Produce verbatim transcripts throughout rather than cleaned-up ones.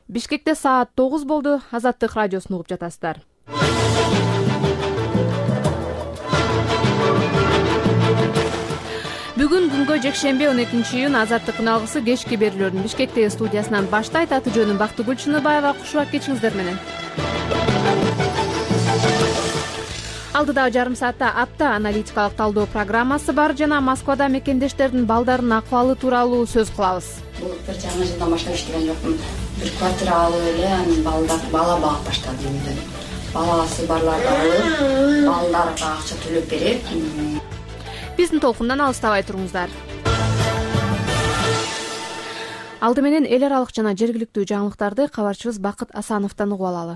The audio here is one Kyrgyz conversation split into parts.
Бишкекте саат тогуз болду. Азаттык радиосун угуп жатасыздар. Бүгүн күнгө жекшембе он экинчи июнь Азаттыктын алгысы кечки берүүлөрдүн Бишкектеги студиясынан баштайт. Аты жөнүм Бактыгүл Чыныбаева. Кушубак кечиңиздер менен. Алдыда жарым саатта апта аналитикалык талдоо программасы бар жана Москвада мекендештердин балдарынын акыбалы тууралуу сөз кылабыз. Бул бир жаңы жылдан баштап иштеген жокмун. Бир квартира алып эле анан балдар бала багып баштадым үйдө. Баласы барларды алып, балдарга акча төлөп берип. Биздин толкундан алыстабай туруңуздар. Алды менен эл аралык жана жергиликтүү жаңылыктарды кабарчыбыз Бакыт Асановдон угуп алалы.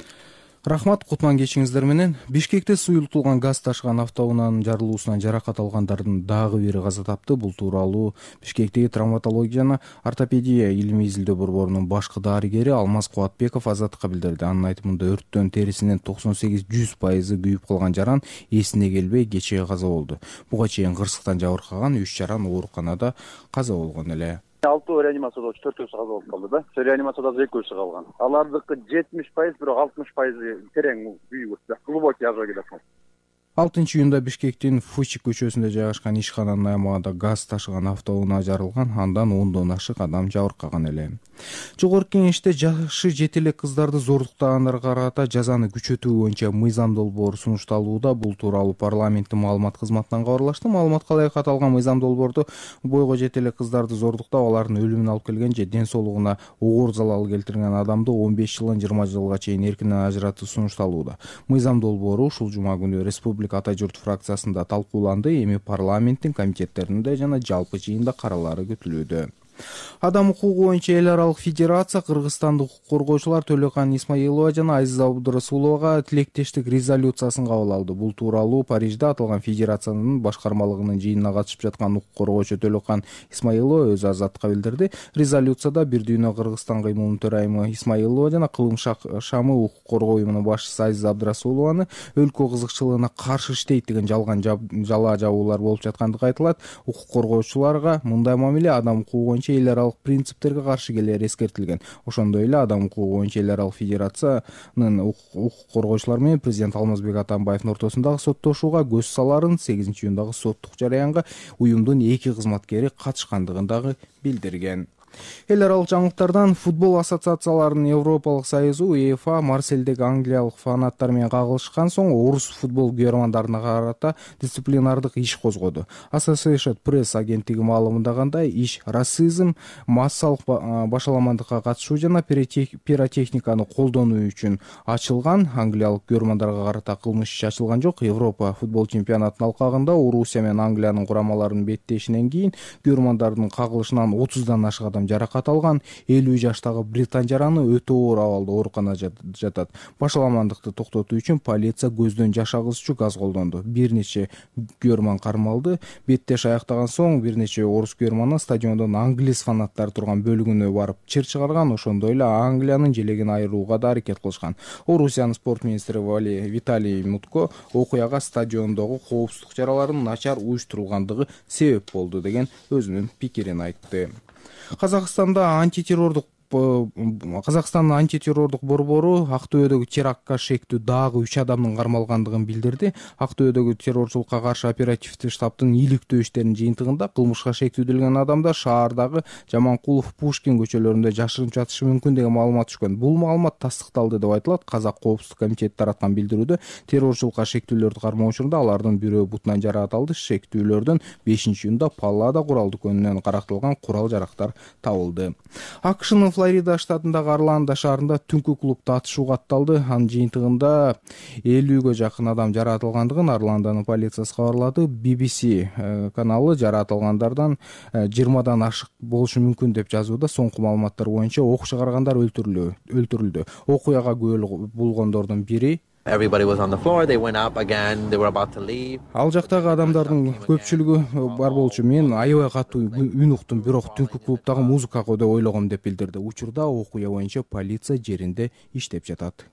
Рахмат, кутман кечиңиздер менен. Бишкекте суюлтулган газ ташыган автоунаанын жарылуусунан жаракат алгандардын дагы бири каза тапты. Бул тууралуу Бишкектеги травматология жана ортопедия илимий изилдөө борборунун башкы дарыгери Алмаз Кубатбеков Азаттыкка билдирди. Анын айтымында өрттөн терисинин токсон сегиз жүз пайызы күйүп калган жаран эсине келбей кечээ каза болду. Буга чейин кырсыктан жабыркаган үч жаран ооруканада каза болгон эле. Алтоо реанимацияда төртөөсү каза болуп калды да. Реанимацияда экөөсү калган. Алардыкы жетимиш пайыз, бирок алтымыш пайызы терең күйүп, глубокий ожог деп аталат. алтынчы июнда Бишкектин Фучик көчөсүндө жайгашкан ишкананын аймагында газ ташыган автоунаа жарылган. Андан ондон ашык адам жабыркаган эле. Жогорку Кеңеште жашы жете элек кыздарды зордуктагандарга карата жазаны күчөтүү боюнча мыйзам долбоору сунушталууда. Бул тууралуу парламенттин маалымат кызматынан кабарлашты. Маалыматка ылайык аталган мыйзам долбоордо бойго жете элек кыздарды зордуктап, алардын өлүмүнө алып келген же ден соолугуна оор залал келтирген адамды он беш жылдан жыйырма жылга чейин эркинен ажыратуу сунушталууда. Мыйзам долбоору ушул жума күнү Республика Ата журт фракциясында талкууланды. Эми парламенттин комитеттеринде жана жалпы жыйында каралары күтүлүүдө. Адам укугу боюнча эл аралык федерация кыргызстандык укук коргоочулар Төлөкан Исмаилова жана Азиза Абдурасуловага тилектештик резолюциясын кабыл алды. Бул тууралуу Парижде аталган федерациянын башкармалыгынын жыйынына катышып жаткан укук коргоочу Төлөкан Исмаилова өзү Азаттыкка билдирди. Резолюцияда Бир дүйнө Кыргызстан кыймылынын төрайымы Исмаилова жана Кылым шамы укук коргоо уюмунун башчысы Азиза Абдурасулованы өлкө кызыкчылыгына каршы иштейт деген жалган жала жабуулар болуп жаткандыгы айтылат. Укук коргоочуларга мындай мамиле адам укугу боюнча эл аралык принциптерге каршы келери эскертилген. Ошондой эле адам укугу боюнча эл аралык федерациянын укук коргоочулар менен президент Алмазбек Атамбаевдин ортосундагы соттошууга көз саларын сегизинчи июндагы соттук жараянга уюмдун эки кызматкери катышкандыгын дагы билдирген. Эл аралык жаңылыктардан футбол ассоциацияларынын Европалык союзу УЕФА Марсельдеги англиялык фанаттар менен кагылышкан соң орус футбол күйөрмандарына карата дисциплинардык иш козгоду. Associated Press агенттиги маалымдагандай, иш расизм, массалык башаламандыкка катышуу жана пиротехниканы колдонуу үчүн ачылган. Англиялык күйөрмандарга карата кылмыш иши ачылган жок. Европа футбол чемпионатынын алкагында Орусия менен Англиянын курамаларынын беттешинен кийин күйөрмандардын кагылышынан отуздан ашык адам жаракат алган. элүү жаштагы британ жараны өтө оор абалда ооруканада жатат. Башаламандыкты токтотуу үчүн полиция көздөн жаш агызчу газ колдонду. Бир нече күйөрман кармалды. Беттеш аяктаган соң бир нече орус күйөрманы стадиондон англис фанаттары турган бөлүгүнө барып чыр чыгарган. Ошондой эле Англиянын желегин айырууга да аракет кылышкан. Орусиянын спорт министри Виталий Мутко окуяга стадиондогу коопсуздук чараларынын начар уюштурулгандыгы себеп болду деген өзүнүн пикирин айтты. Казакстанда антитеррордук Казакстандын антитеррордук борбору Актөбөдөгү терактка шектүү дагы үч адамдын кармалгандыгын билдирди. Актөбөдөгү террорчулукка каршы оперативдик штабтын иликтөө иштеринин жыйынтыгында кылмышка шектүүдөлгөн адамдар шаардагы Жаманкулов, Пушкин көчөлөрүндө жашырынып жатышы мүмкүн деген маалымат түшкөн. Бул маалымат тастыкталды деп айтылат. Казак коопсуздук комитети тараткан билдирүүдө террорчулукка шектүүлөрдү кармоо учурунда алардын бирөө бутунан жаракат алды. Шектүүлөрдөн бешинчи июнда Паллада куралдуу көнүнөн карактылган курал-жарактар табылды. АКШнын Флорида штатындагы Орландо шаарында түнкү клубда атышуу катталды. Анын жыйынтыгында элүүгө жакын адам жаратылгандыгын Орландонун полициясы кабарлады. би би си каналы жаратылгандардан жыйырмадан ашык болушу мүмкүн деп жазууда. Соңку маалыматтар боюнча ок чыгаргандар өлтүрүлдү. Окуяга күбөлүк болгондордун бири Everybody was on the floor. They went up again. They were about to leave. Ал жактагы адамдардын көпчүлүгү бар болчу. Мен аябай катуу үн уктум, бирок түнкү клубдагы музыкага деп ойлогом деп билдирди. Учурда окуя боюнча полиция жеринде иштеп жатат.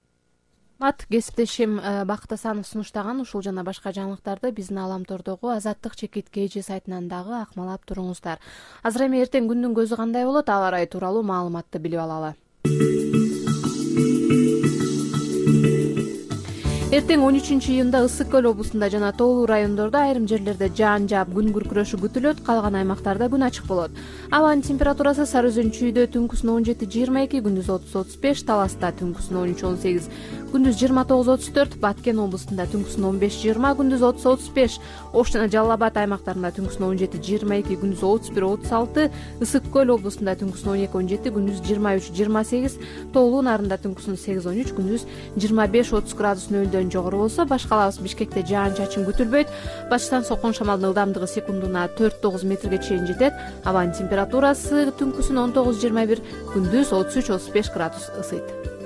Мат кесиптешим Бакыт Асанов сунуштаган ушул жана башка жаңылыктарды биздин Аламтордогу Азаттык чекит кж сайтынан дагы акмалап туруңуздар. Азыр эми эртең күндүн көзү кандай болот, аба ырайы тууралуу маалыматты билип алалы. Эртең он үчүнчү июнда Ысык көл облусунда жана тоолуу райондордо айрым жерлерде жаан жаап күн күркүрөшү күтүлөт, калган аймактарда күн ачык болот. Абанын температурасы Сары Өзөн чүйдө түнкүсүн он жети жыйырма эки, күндүз отуз отуз беш, Таласта түнкүсүн он үч он сегиз, күндүз жыйырма тогуз отуз төрт, Баткен облусунда түнкүсүн он беш жыйырма, күндүз отуз отуз беш, Ош жана Жалал Абад аймактарында түнкүсүн он жети жыйырма эки, күндүз отуз бир отуз алты, Ысык көл облусунда түнкүсүн он эки он жети, күндүз жыйырма үч жыйырма сегиз, Тоолуу Нарында түнкүсүн сегиз он үч, күндүз жыйырма беш отуз градус нөлдөн жогору болсо, башкалабыз Бишкекте жаан-чачын күтүлбөйт. Башкачтан соккон шамалдын ылдамдыгы секундуна төрт тогуз метрге чейин жетет. Абанын температурасы түнкүсүн он тогуз жыйырма бир, күндүз отуз үч отуз беш градус ысыйт.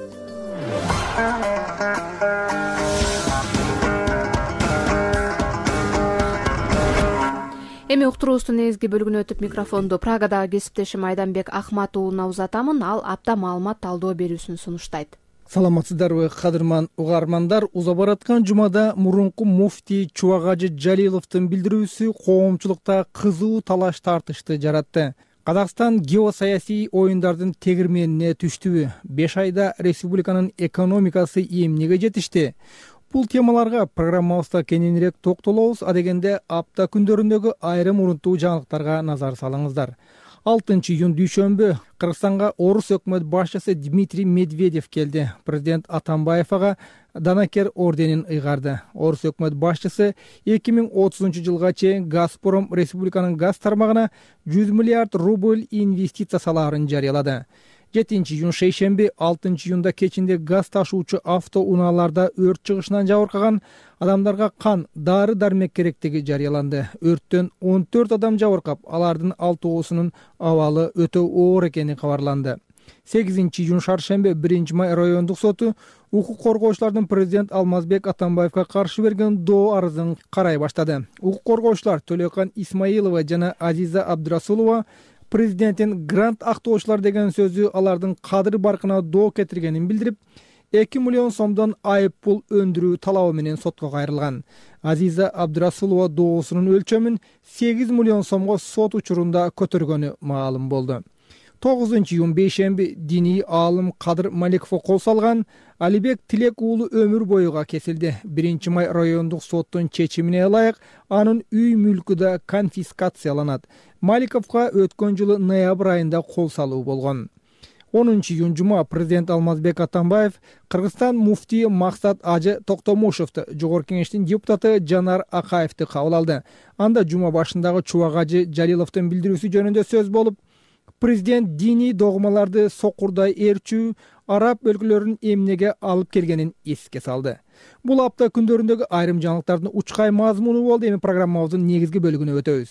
Эми уктуруубуздун негизги бөлүгүнө өтүп, микрофонду Прагадагы кесиптешим Айданбек Ахмат уулуна узатамын. Ал апта маалымат талдоо берүүсүн сунуштайт. Саламатсыздарбы, кадырман угармандар. Уза бараткан жумада мурунку муфтий Чубагажы Жалиловдун билдирүүсү коомчулукта кызуу талаш тартышты жаратты. Казакстан геосаясий оюндардын тегирменине түштүбү? беш айда республиканын экономикасы эмнеге жетишти? Бул темаларга программабызда кененирээк токтолобуз. Адегенде апта күндөрүндөгү айрым урунттуу жаңылыктарга назар салыңыздар. алтынчы июнь дүйшөмбү Кыргызстанга орус өкмөт башчысы Дмитрий Медведев келди. Президент Атамбаев ага Данакер орденин ыйгарды. Орус өкмөт башчысы эки миң отузунчу жылга чейин Газпром республиканын газ тармагына жүз миллиард рубль инвестиция салаарын жарыялады. жетинчи июнь шейшемби, алтынчы июнда кечинде газ ташуучу автоунааларда өрт чыгышынан жабыркаган адамдарга кан, дары дармек керектиги жарыяланды. Өрттөн он төрт адам жабыркап, алардын алтоосунун абалы өтө оор экени кабарланды. сегизинчи июнь шаршемби, биринчи май райондук соту укук коргоочулардын президент Алмазбек Атамбаевга каршы берген доо арызын карай баштады. Укук коргоочулар Төлөкан Исмаилова жана Азиза Абдырасулова президенттин грант актоочулар деген сөзү алардын кадыр баркына доо кетиргенин билдирип, эки миллион сомдон айып пул өндүрүү талабы менен сотко кайрылган. Азиза Абдырасулова доосунун өлчөмүн сегиз миллион сомго сот учурунда көтөргөнү маалым болду. тогузунчу июнь бейшемби диний аалым Кадыр Маликовго кол салган Алибек Тилек уулу өмүр боюга кесилди. биринчи май райондук соттун чечимине ылайык анын үй мүлкү да конфискацияланат. Маликовго өткөн жылы ноябрь айында кол салуу болгон. онунчу июнь жума президент Алмазбек Атамбаев Кыргызстан муфтийи Максат Ажы Токтомушевди, жогорку кеңештин депутаты Жанар Акаевди кабыл алды. Анда жума башындагы Чубагажы Жалиловдун билдирүүсү жөнүндө сөз болуп, президент диний догмаларды сокурдай ээрчүү араб өлкөлөрүнүн эмнеге алып келгенин эске салды. Бул апта күндөрүндөгү айрым жаңылыктардын учкай мазмуну болду. Эми программабыздын негизги бөлүгүнө өтөбүз.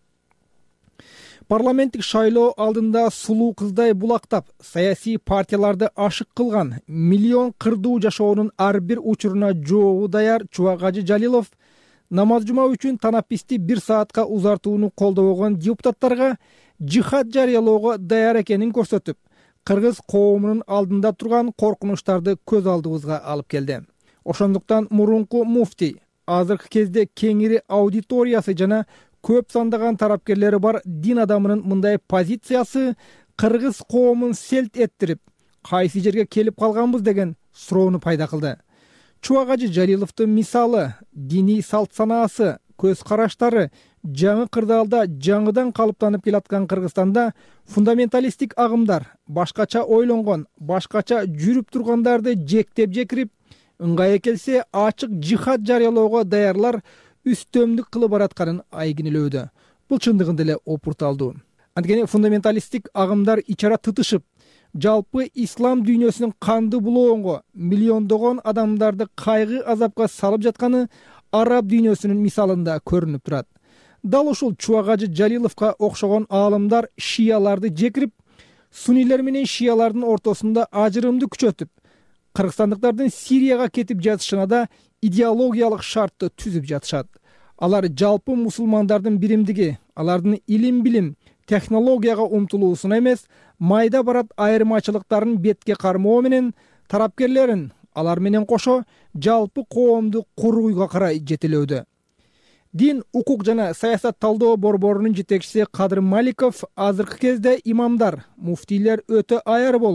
Парламенттик шайлоо алдында сулуу кыздай булактап, саясий партияларды ашык кылган, миллион кырдуу жашоонун ар бир учуруна жообу даяр Чубагажы Жалилов намаз жума үчүн танаписти бир саатка узартууну колдобогон депутаттарга жихад жарыялоого даяр экенин көрсөтүп, кыргыз коомунун алдында турган коркунучтарды көз алдыбызга алып келди. Ошондуктан мурунку муфтий азыркы кезде кеңири аудиториясы жана көп сандаган тарапкерлери бар дин адамынын мындай позициясы кыргыз коомун селт эттирип, кайсы жерге келип калганбыз деген суроону пайда кылды. Чубагажы Жалиловдун мисалы, диний салт санаасы, көз караштары жаңы кырдаалда жаңыдан калыптанып келаткан Кыргызстанда фундаменталисттик агымдар, башкача ойлонгон, башкача жүрүп тургандарды жектеп жекирип, ыңгайы келсе ачык жихад жарыялоого даярлар үстөмдүк кылып баратканын айгинелөөдө. Бул чындыгында эле опурталдуу. Анткени фундаменталисттик агымдар ичара тытышып, жалпы ислам дүйнөсүнүн канды булоонго миллиондогон адамдарды кайгы азапка салып жатканы араб дүйнөсүнүн мисалында көрүнүп турат. Дал ушул Чубагажы Жалиловго окшогон аалымдар шияларды жекирип, сунилер менен шиялардын ортосунда ажырымды күчөтүп, кыргызстандыктардын Сирияга кетип жатышына да идеологиялык шартты түзүп жатышат. Алар жалпы мусулмандардын биримдиги, алардын илим билим, технологияга умтулуусуна эмес, майда барат айырмачылыктарын бетке кармоо менен тарапкерлерин алар менен кошо жалпы коомду курууга карай жетелөөдө. Дин, укук жана саясат талдоо борборунун жетекчиси Кадыр Маликов азыркы кезде имамдар, муфтийлер өтө аяр болуп,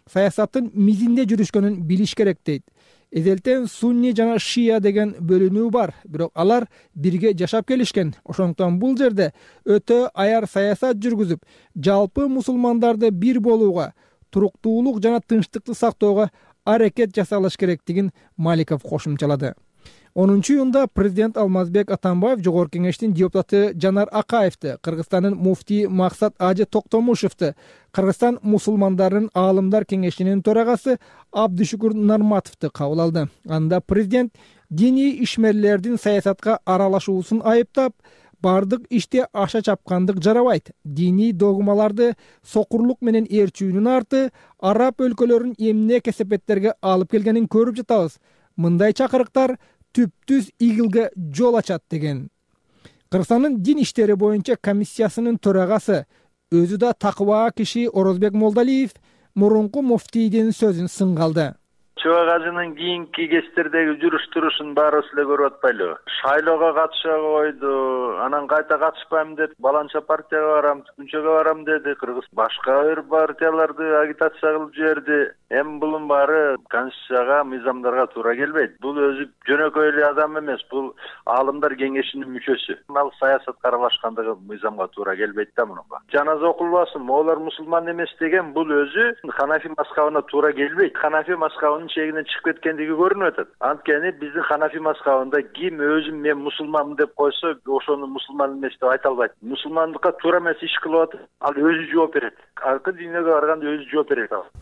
саясаттын мизинде жүрүшкөнүн билиш керек дейт. Эзелтен сунни жана шия деген бөлүнүү бар, бирок алар бирге жашап келишкен. Ошондуктан бул жерде өтө аяр саясат жүргүзүп, жалпы мусулмандарды бир болууга, туруктуулук жана тынчтыкты сактоого аракет жасалыш керектигин Маликов кошумчалады. онунчу июнда президент Алмазбек Атамбаев Жогорку Кеңештин депутаты Жанар Акаевди, Кыргызстандын муфтии Максат Ажы Токтомушевди, Кыргызстан мусулмандарынын аалымдар кеңешинин төрагасы Абдышукур Нарматовду кабыл алды. Анда президент диний ишмерлердин саясатка аралашуусун айыптап, бардык иште аша чапкандык жарабайт. Диний догмаларды сокурлук менен ээрчүүнүн арты араб өлкөлөрүнүн эмне кесепеттерге алып келгенин көрүп жатабыз. Мындай чакырыктар түптүз игилге жол ачат деген. Кыргызстандын дин иштери боюнча комиссиясынын төрагасы, өзү да такыба киши Орозбек Молдалиев мурунку муфтийдин сөзүн сынга алды. Чубак ажынын кийинки кездердеги жүрүш турушун баарыбыз эле көрүп атпайлыбы? Шайлоого катыша койду, анан кайта катышпайм деп баланча партияга барам, түкүнчөгө барам деди. Кыргыз башка бир партияларды агитация кылып жиберди. Эми булун баары конституцияга, мыйзамдарга туура келбейт. Бул өзү жөнөкөй эле адам эмес, бул аалымдар кеңешинин мүчөсү. Ал саясатка аралашкандыгы мыйзамга туура келбейт да мунунга. Жаназа окулбасын, олар мусулман эмес деген бул өзү Ханафи мазхабына туура келбейт. Ханафи мазхабынын чегинен чыгып кеткендиги көрүнүп атат. Анткени биздин Ханафи мазхабында ким өзүм мен мусулманмын деп койсо, ошону мусулман эмес деп айта албайт. Мусулмандыкка туура эмес иш кылып атат, ал өзү жооп берет. Аркы дүйнөгө барганда өзү жооп берет ал.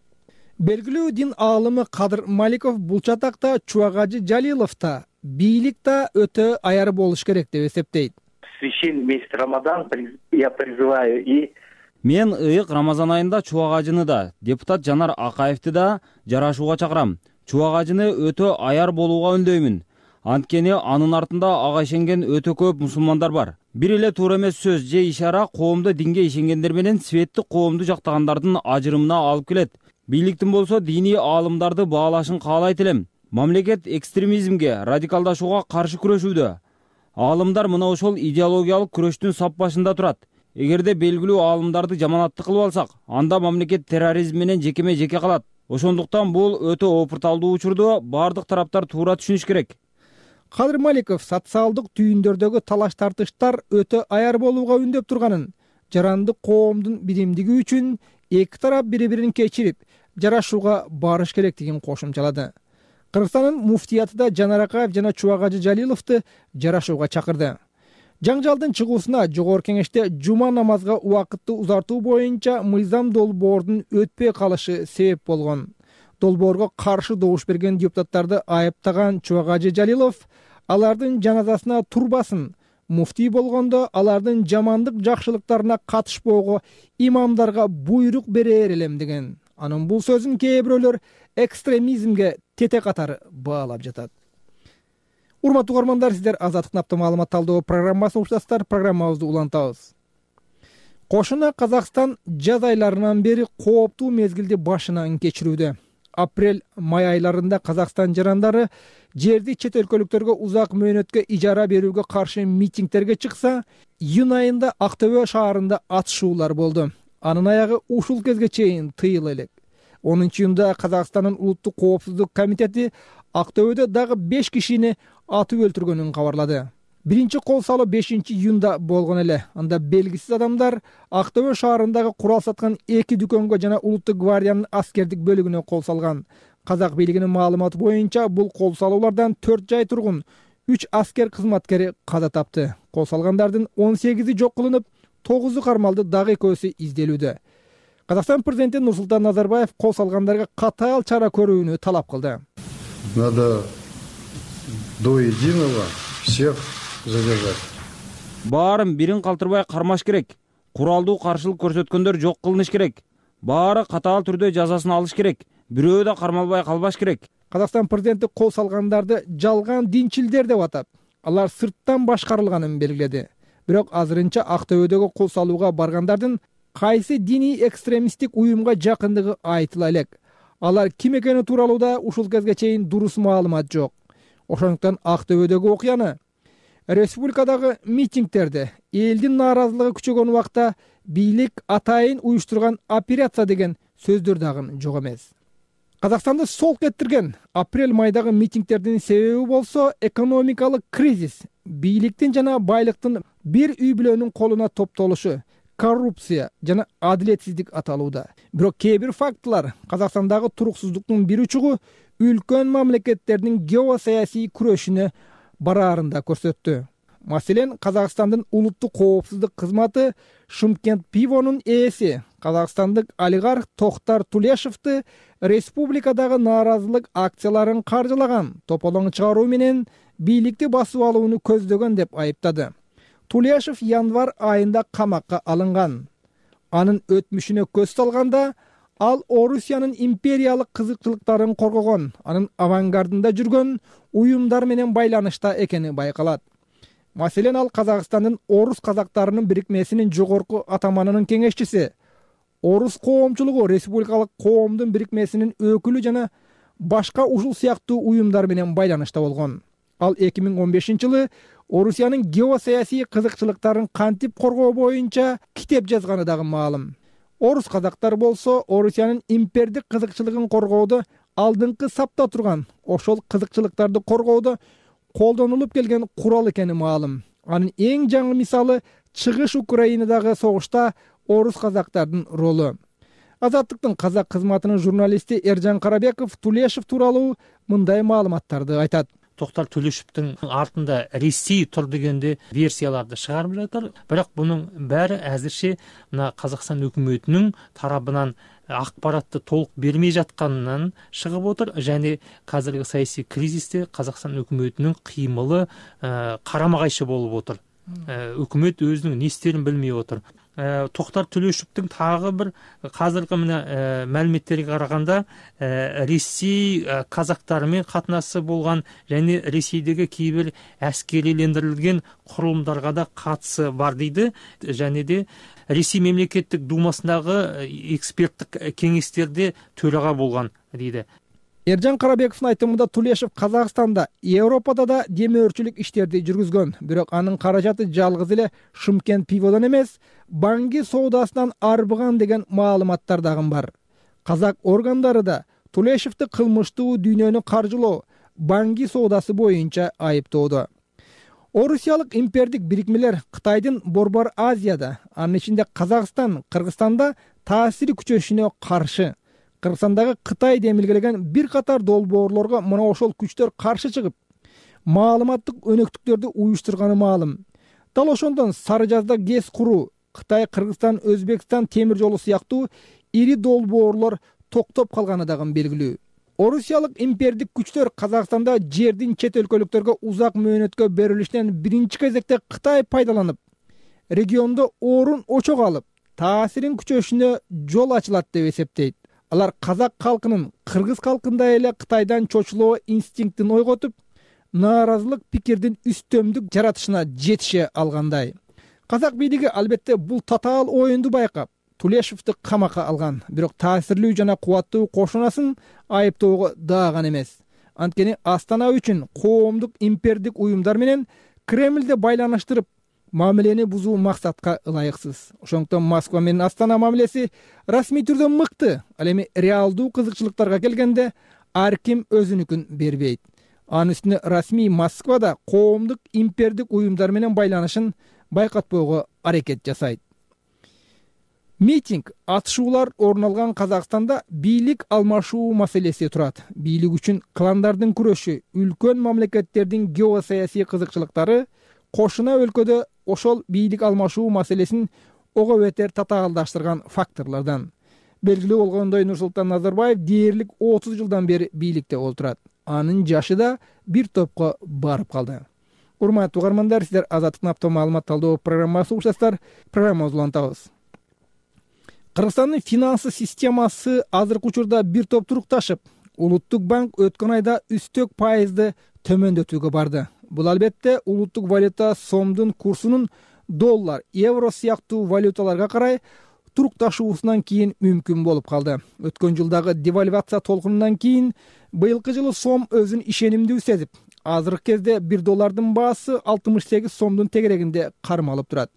Белгилүү дин аалымы Кадыр Маликов бул чатакта Чубак Ажы Жалиловда бийлик да өтө аяр болуш керек деп эсептейт. Священный месяц Рамадан я призываю и Мен ыйык Рамазан айында Чубак Ажыны да, депутат Жанар Акаевди да жарашууга чакырам. Чубак Ажыны өтө аяр болууга үндөймүн. Анткени анын артында ага ишенген өтө көп мусулмандар бар. Бир эле туура эмес сөз же ишара коомду динге ишенгендер менен светтик коомду жактагандардын ажырымына алып келет. Бийликтин болсо диний аалымдарды баалашын каалайт элем. Мамлекет экстремизмге, радикалдашууга каршы күрөшүүдө. Аалымдар мына ошол идеологиялык күрөштүн сап башында турат. Эгерде белгилүү аалымдарды жаманаттык кылып алсак, анда мамлекет терроризм менен жекеме жеке калат. Ошондуктан бул өтө опурталдуу учурду бардык тараптар туура түшүнүш керек. Кадыр Маликов социалдык түйүндөрдөгү талаш тартыштар өтө аяр болууга үндөп турганын, жарандык коомдун биримдиги үчүн эки тарап бири-бирин кечирип, жарашууга барыш керектигин кошумчалады. Кыргызстандын муфтиятыда Жанар Акаев жана Чубак Ажы Жалиловду жарашууга чакырды. Жаңжалдын чыгуусуна Жогорку Кеңеште жума намазга убакытты узартуу боюнча мыйзам долбоордун өтпөй калышы себеп болгон. Долбоорго каршы добуш берген депутаттарды айыптаган Чубак Ажы Жалилов алардын жаназасына турбасын, муфтий болгондо алардын жамандык жакшылыктарына катышпоого имамдарга буйрук берер элем деген. Анын бул сөзүн кээ бирөөлөр экстремизмге тете катары баалап жатат. Урматтуу угармандар, сиздер Азаттыктын апта маалымат талдоо программасын уктасыздар. Программабызды улантабыз. Кошуна Казакстан жаз айларынан бери кооптуу мезгилди башынан кечирүүдө. Апрель, май айларында Казакстан жарандары жерди чет өлкөлүктөргө узак мөөнөткө ижара берүүгө каршы митингтерге чыкса, июнь айында Актөбө шаарында атышуулар болду. Анын аягы ушул кезге чейин тыйыла элек. онунчу июнда Казакстандын улуттук коопсуздук комитети Актөбөдө дагы беш кишини атып өлтүргөнүн кабарлады. Биринчи кол салуу бешинчи июнда болгон эле. Анда белгисиз адамдар Актөбө шаарындагы курал саткан эки дүкөнгө жана Улуттук гвардиянын аскердик бөлүгүнө кол салган. Казак бийлигинин маалыматы боюнча бул кол салуулардан төрт жай тургун, үч аскер кызматкери каза тапты. Кол салгандардын он сегизи жок кылынып, тогузу кармалды, дагы экөөсү изделүүдө. Казакстан президенти Нурсултан Назарбаев кол салгандарга катаал чара көрүүнү талап кылды. Надо до единого всех задержать. Баарын бирин калтырбай кармаш керек. Куралдуу каршылык көрсөткөндөр жок кылыныш керек. Баары катаал түрдө жазасын алыш керек. Бирөө да кармалбай калбаш керек. Казакстан президенти кол салгандарды жалган динчилдер деп атап, алар сырттан башкарылганын белгиледи. Бирок азырынча Актөбөдөгү кол салууга баргандардын кайсы диний экстремисттик уюмга жакындыгы айтыла элек. Алар ким экени тууралуу да ушул кезге чейин дурус маалымат жок. Ошондуктан Актөбөдөгү окуяны, республикадагы митингтерде элдин нааразылыгы күчөгөн убакта бийлик атайын уюштурган операция деген сөздөр дагы жок эмес. Казакстанды солк эттирген апрель майдагы митингтердин себеби болсо экономикалык кризис, бийликтин жана байлыктын бир үй бүлөнүн колуна топтолушу, коррупция жана адилетсиздик аталууда. Бирок кээ бир фактылар Казакстандагы туруксуздуктун бир учугу үлкөн мамлекеттердин геосаясий күрөшүнө бараарында көрсөттү. Маселен, Казакстандын улуттук коопсуздук кызматы Шымкент пивонун ээси казакстандык олигарх Токтар Тулешевди республикадагы нааразылык акцияларын каржылаган, тополоң чыгаруу менен бийликти басып алууну көздөгөн деп айыптады. Тулешев январь айында камакка алынган. Анын өтмүшүнө көз салганда, ал Орусиянын империялык кызыкчылыктарын коргогон, анын авангардында жүргөн уюмдар менен байланышта экени байкалат. Маселен, ал Казакстандын орус казактарынын бирикмесинин жогорку атаманынын кеңешчиси, орус коомчулугу республикалык коомдун бирикмесинин өкүлү жана башка ушул сыяктуу уюмдар менен байланышта болгон. Ал эки миң он бешинчи жылы Орусиянын геосаясий кызыкчылыктарын кантип коргоо боюнча китеп жазганы дагы маалым. Орус казактар болсо Орусиянын импердик кызыкчылыгын коргоодо алдыңкы сапта турган, ошол кызыкчылыктарды коргоодо колдонулуп келген курал экени маалым. Анын эң жаңы мисалы Чыгыш Украинадагы согушта орус казактардын ролу. Азаттыктын казак кызматынын журналисти Эржан Карабеков Тулешев тууралуу мындай маалыматтарды айтат. Токтар Тулешевдин артында Ресей тур дегенде версияларды чыгарып жатыр. Бирок бунун баары азырча мына Казакстан өкмөтүнүн тарабынан акпаратты толук бермей жатканынан чыгып отур. Және казыркы саясий кризисте Казакстан өкмөтүнүн кыймылы карама кайшы болуп отур. Өкмөт өзүнүн не истерин билмей отур. Токтар Тулешевдин тагы бир казыркы мына маалиметтерге караганда Ресей казактары менен катнашысы болгон және Ресейдеги кээ бир аскерилендирилген курулумдарга да катысы бар дейди. Және де Ресей мемлекеттик думасындагы эксперттик кеңестерде төрага болгон дейди. Эржан Карабековдун айтымында Тулешев Казакстанда, Европада да демөөрчүлүк иштерди жүргүзгөн. Бирок анын каражаты жалгыз эле Шымкент пиводон эмес, Банги соодасынан арбыган деген маалыматтар дагы бар. Казак органдары да Тулешевди кылмыштуу дүйнөнү каржылоо, Банги соодасы боюнча айыптоодо. Орусиялык импердик бирикмелер Кытайдын Борбор Азияда, анын ичинде Казакстан, Кыргызстанда таасири күчөшүнө каршы. Кыргызстандагы Кытай демилгелеген бир катар долбоорлорго мына ошол күчтөр каршы чыгып, маалыматтык өнөктүктөрдү уюштурганы маалым. Дал ошондон Сары Жазда ГЭС куруу, Кытай, Кыргызстан, Өзбекстан темир жолу сыяктуу ири долбоорлор токтоп калганы дагы белгилүү. Орусиялык импердик күчтөр Казакстанда жердин чет өлкөлүктөргө узак мөөнөткө берилишинен биринчи кезекте Кытай пайдаланып, региондо орун очок алып, таасирин күчөшүнө жол ачылат деп эсептейт. Алар казак калкынын кыргыз калкындай эле Кытайдан чочулоо инстинктин ойготуп, нааразылык пикирдин үстөмдүк жаратышына жетише алгандай. Казак бийлиги албетте бул татаал оюнду байкап, Тулешевди камакка алган, бирок таасирлүү жана кубаттуу кошунасын айыптоого дааган эмес. Анткени Астана үчүн коомдук импердик уюмдар менен Кремльде байланыштырып, мамилени бузуу максатка ылайыксыз. Ошондуктан Москва менен Астана мамилеси расмий түрдө мыкты, ал эми реалдуу кызыкчылыктарга келгенде ар ким өзүнүкүн бербейт. Анын үстүнө расмий Москвада коомдук импердик уюмдар менен байланышын байкатпоого аракет жасайт. Митинг, атышуулар орун алган Казакстанда бийлик алмашуу маселеси турат. Бийлик үчүн кландардын күрөшү, үлкөн мамлекеттердин геосаясий кызыкчылыктары кошуна өлкөдө ошол бийлик алмашуу маселесин ого бетер татаалдаштырган факторлордон. Белгилүү болгондой, Нурсултан Назарбаев дээрлик отуз жылдан бери бийликте олтурат. Анын жашы да бир топко барып калды. Урматтуу угармандар, сиздер Азаттыктын апта маалымат талдоо программасы угушасыздар. Программабызды улантабыз. Кыргызстандын финансы системасы азыркы учурда бир топ турукташып, Улуттук банк өткөн айда үстөк пайызды төмөндөтүүгө барды. Бул албетте улуттук валюта сомдун курсунун доллар, евро сыяктуу валюталарга карай турукташуусунан кийин мүмкүн болуп калды. Өткөн жылдагы девальвация толкунунан кийин быйылкы жылы сом өзүн ишенимдүү сезип, азыркы кезде бир доллардын баасы алтымыш сегиз сомдун тегерегинде кармалып турат.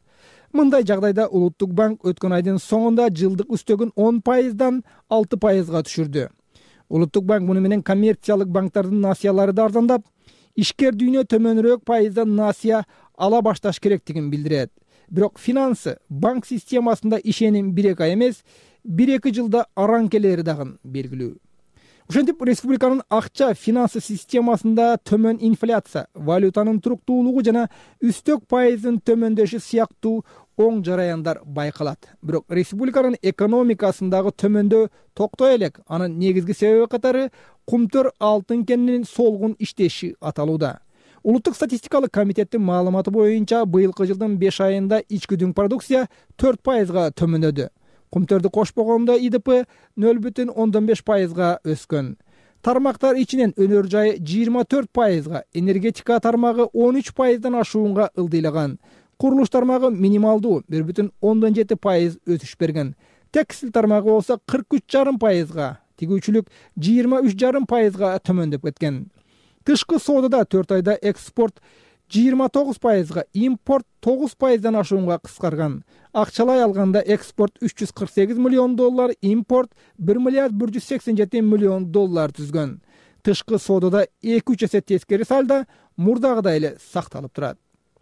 мындай жагдайда улуттук банк өткөн айдын соңунда жылдык үстөгүн он пайыздан алты пайызга түшүрдү. Улуттук банк муну менен коммерциялык банктардын насыялары да арзандап, ишкер дүйнө төмөнүрөөк пайыздан насыя ала башташ керектигин билдирет. Бирок финансы банк системасында ишеним бир эки ай эмес, бир эки жылда араң келери дагы белгилүү. Ошентип республиканын акча финансы системасында төмөн инфляция, валютанын туруктуулугу жана үстөк пайыздын төмөндөшү сыяктуу оң жараяндар байкалат. Бирок республиканын экономикасындагы төмөндөө токтой элек. Анын негизги себеби катары кумтөр алтын кенинин солгун иштеши аталууда. Улуттук статистикалык комитеттин маалыматы боюнча быйылкы жылдын беш айында ички дүң продукция төрт пайызга төмөндөдү. Кумтөрдү кошпогондо И Д П нөл бүтүн ондон беш пайызга өскөн. Тармактар ичинен өнөр жайы жыйырма төрт пайызга, энергетика тармагы он үч пайыздан ашуунга ылдыйлаган. Курулуш тармагы минималдуу бир бүтүн ондон жети пайыз өсүш берген. Текстил тармагы болсо кырк үч жарым пайызга, тигүүчүлүк жыйырма үч жарым пайызга төмөндөп кеткен. Тышкы соодада төрт айда экспорт жыйырма тогуз пайызга, импорт тогуз пайыздан ашуунга кыскарган. Акчалай алганда экспорт үч жүз кырк сегиз миллион доллар, импорт бир миллиард бир жүз сексен жети миллион доллар түзгөн. Тышкы соодада эки үч эсе тескери сальдо мурдагыдай эле сакталып турат.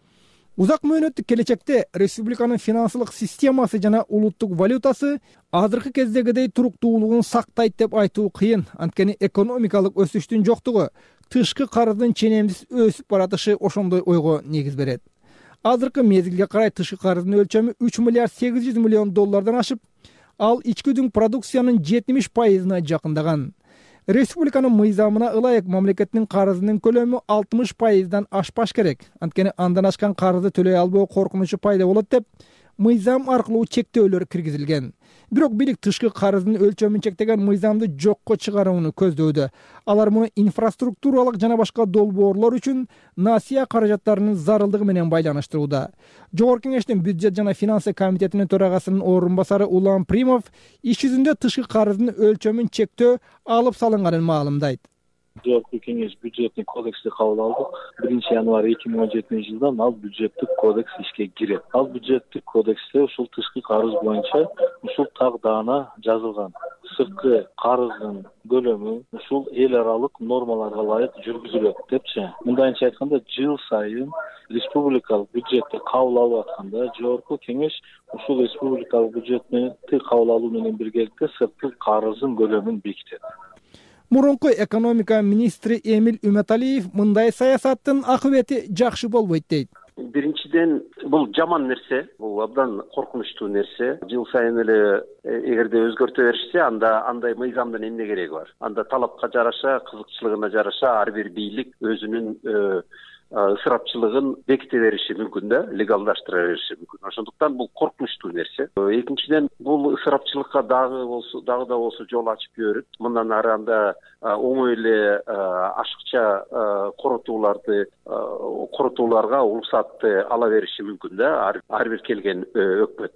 Узак мөөнөттүк келечекте республиканын финансылык системасы жана улуттук валютасы азыркы кездегидей туруктуулугун сактайт деп айтуу кыйын. Анткени экономикалык өсүштүн жоктугу, тышкы карыздын ченемсиз өсүп баратышы ошондой ойго негиз берет. Азыркы мезгилге карай тышкы карыздын өлчөмү үч миллиард сегиз жүз миллион доллардан ашып, ал ички дүң продукциянын жетимиш пайызына жакындаган. Республиканын мыйзамына ылайык мамлекеттин карызынын көлөмү алтымыш пайыздан ашпаш керек. Анткени андан ашкан карызды төлөй албоо коркунучу пайда болот деп мыйзам аркылуу чектөөлөр киргизилген. Бирок бийлик тышкы карыздын өлчөмүн чектеген мыйзамды жокко чыгарууну көздөөдө. Алар муну инфраструктуралык жана башка долбоорлор үчүн насыя каражаттарынын зарылдыгы менен байланыштырууда. Жогорку кеңештин бюджет жана финансы комитетинин төрагасынын орун басары Улан Примов иш жүзүндө тышкы карыздын өлчөмүн чектөө алып салынганын маалымдайт. Жогорку кеңеш бюджеттик кодексти кабыл алдык. биринчи январь эки миң он жетинчи жылдан ал бюджеттик кодекс ишке кирет. Ал бюджеттик кодексте ушул тышкы карыз боюнча ушул тагдаана жазылган. Сырткы карыздын көлөмү ушул эл аралык нормаларга ылайык жүргүзүлөт депчи. Мындайынча айтканда, жыл сайын республикалык бюджетти кабыл алып атканда жогорку кеңеш ушул республикалык бюджетти кабыл алуу менен биргеликте сырткы карыздын көлөмүн бекитет. Мурунку экономика министри Эмиль Үмөталиев мындай саясаттын акыбети жакшы болбойт дейт. Биринчиден, бул жаман нерсе, бул абдан коркунучтуу нерсе. Жыл сайын эле эгерде өзгөртө беришсе, анда андай мыйзамдын эмне кереги бар? Анда талапка жараша, кызыкчылыгына жараша ар бир бийлик өзүнүн ысырапчылыгын беките бериши мүмкүн да, легалдаштыра бериши мүмкүн. Ошондуктан бул коркунучтуу нерсе. Экинчиден, бул ысырапчылыкка дагы болсо, дагы да болсо жол ачып берет. Мындан ары анда оңой эле ашыкча коротууларды, коротууларга уруксатты ала бериши мүмкүн да, ар бир келген өкмөт.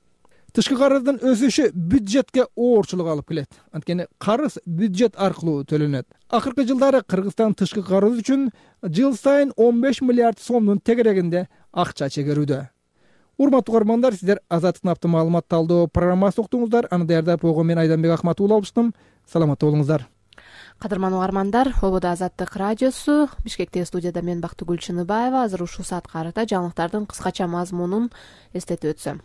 Тышкы карыздын өсүшү бюджетке оорчулук алып келет. Анткени карыз бюджет аркылуу төлөнөт. Акыркы жылдары Кыргызстан тышкы карыз үчүн жыл сайын он беш миллиард сомдун тегерегинде акча чегерүүдө. Урматтуу угармандар, сиздер Азаттык наптын маалымат талдоо программасын уктуңуздар. Аны даярдап койгон мен Айданбек Акматуулу алыштым. Саламатта болуңуздар. Кадырман угармандар, Ободо Азаттык радиосу, Бишкекте студияда мен Бактыгүл Чыныбаева. Азыр ушул саат карата жаңылыктардын кыскача мазмунун эстетип өтсөм.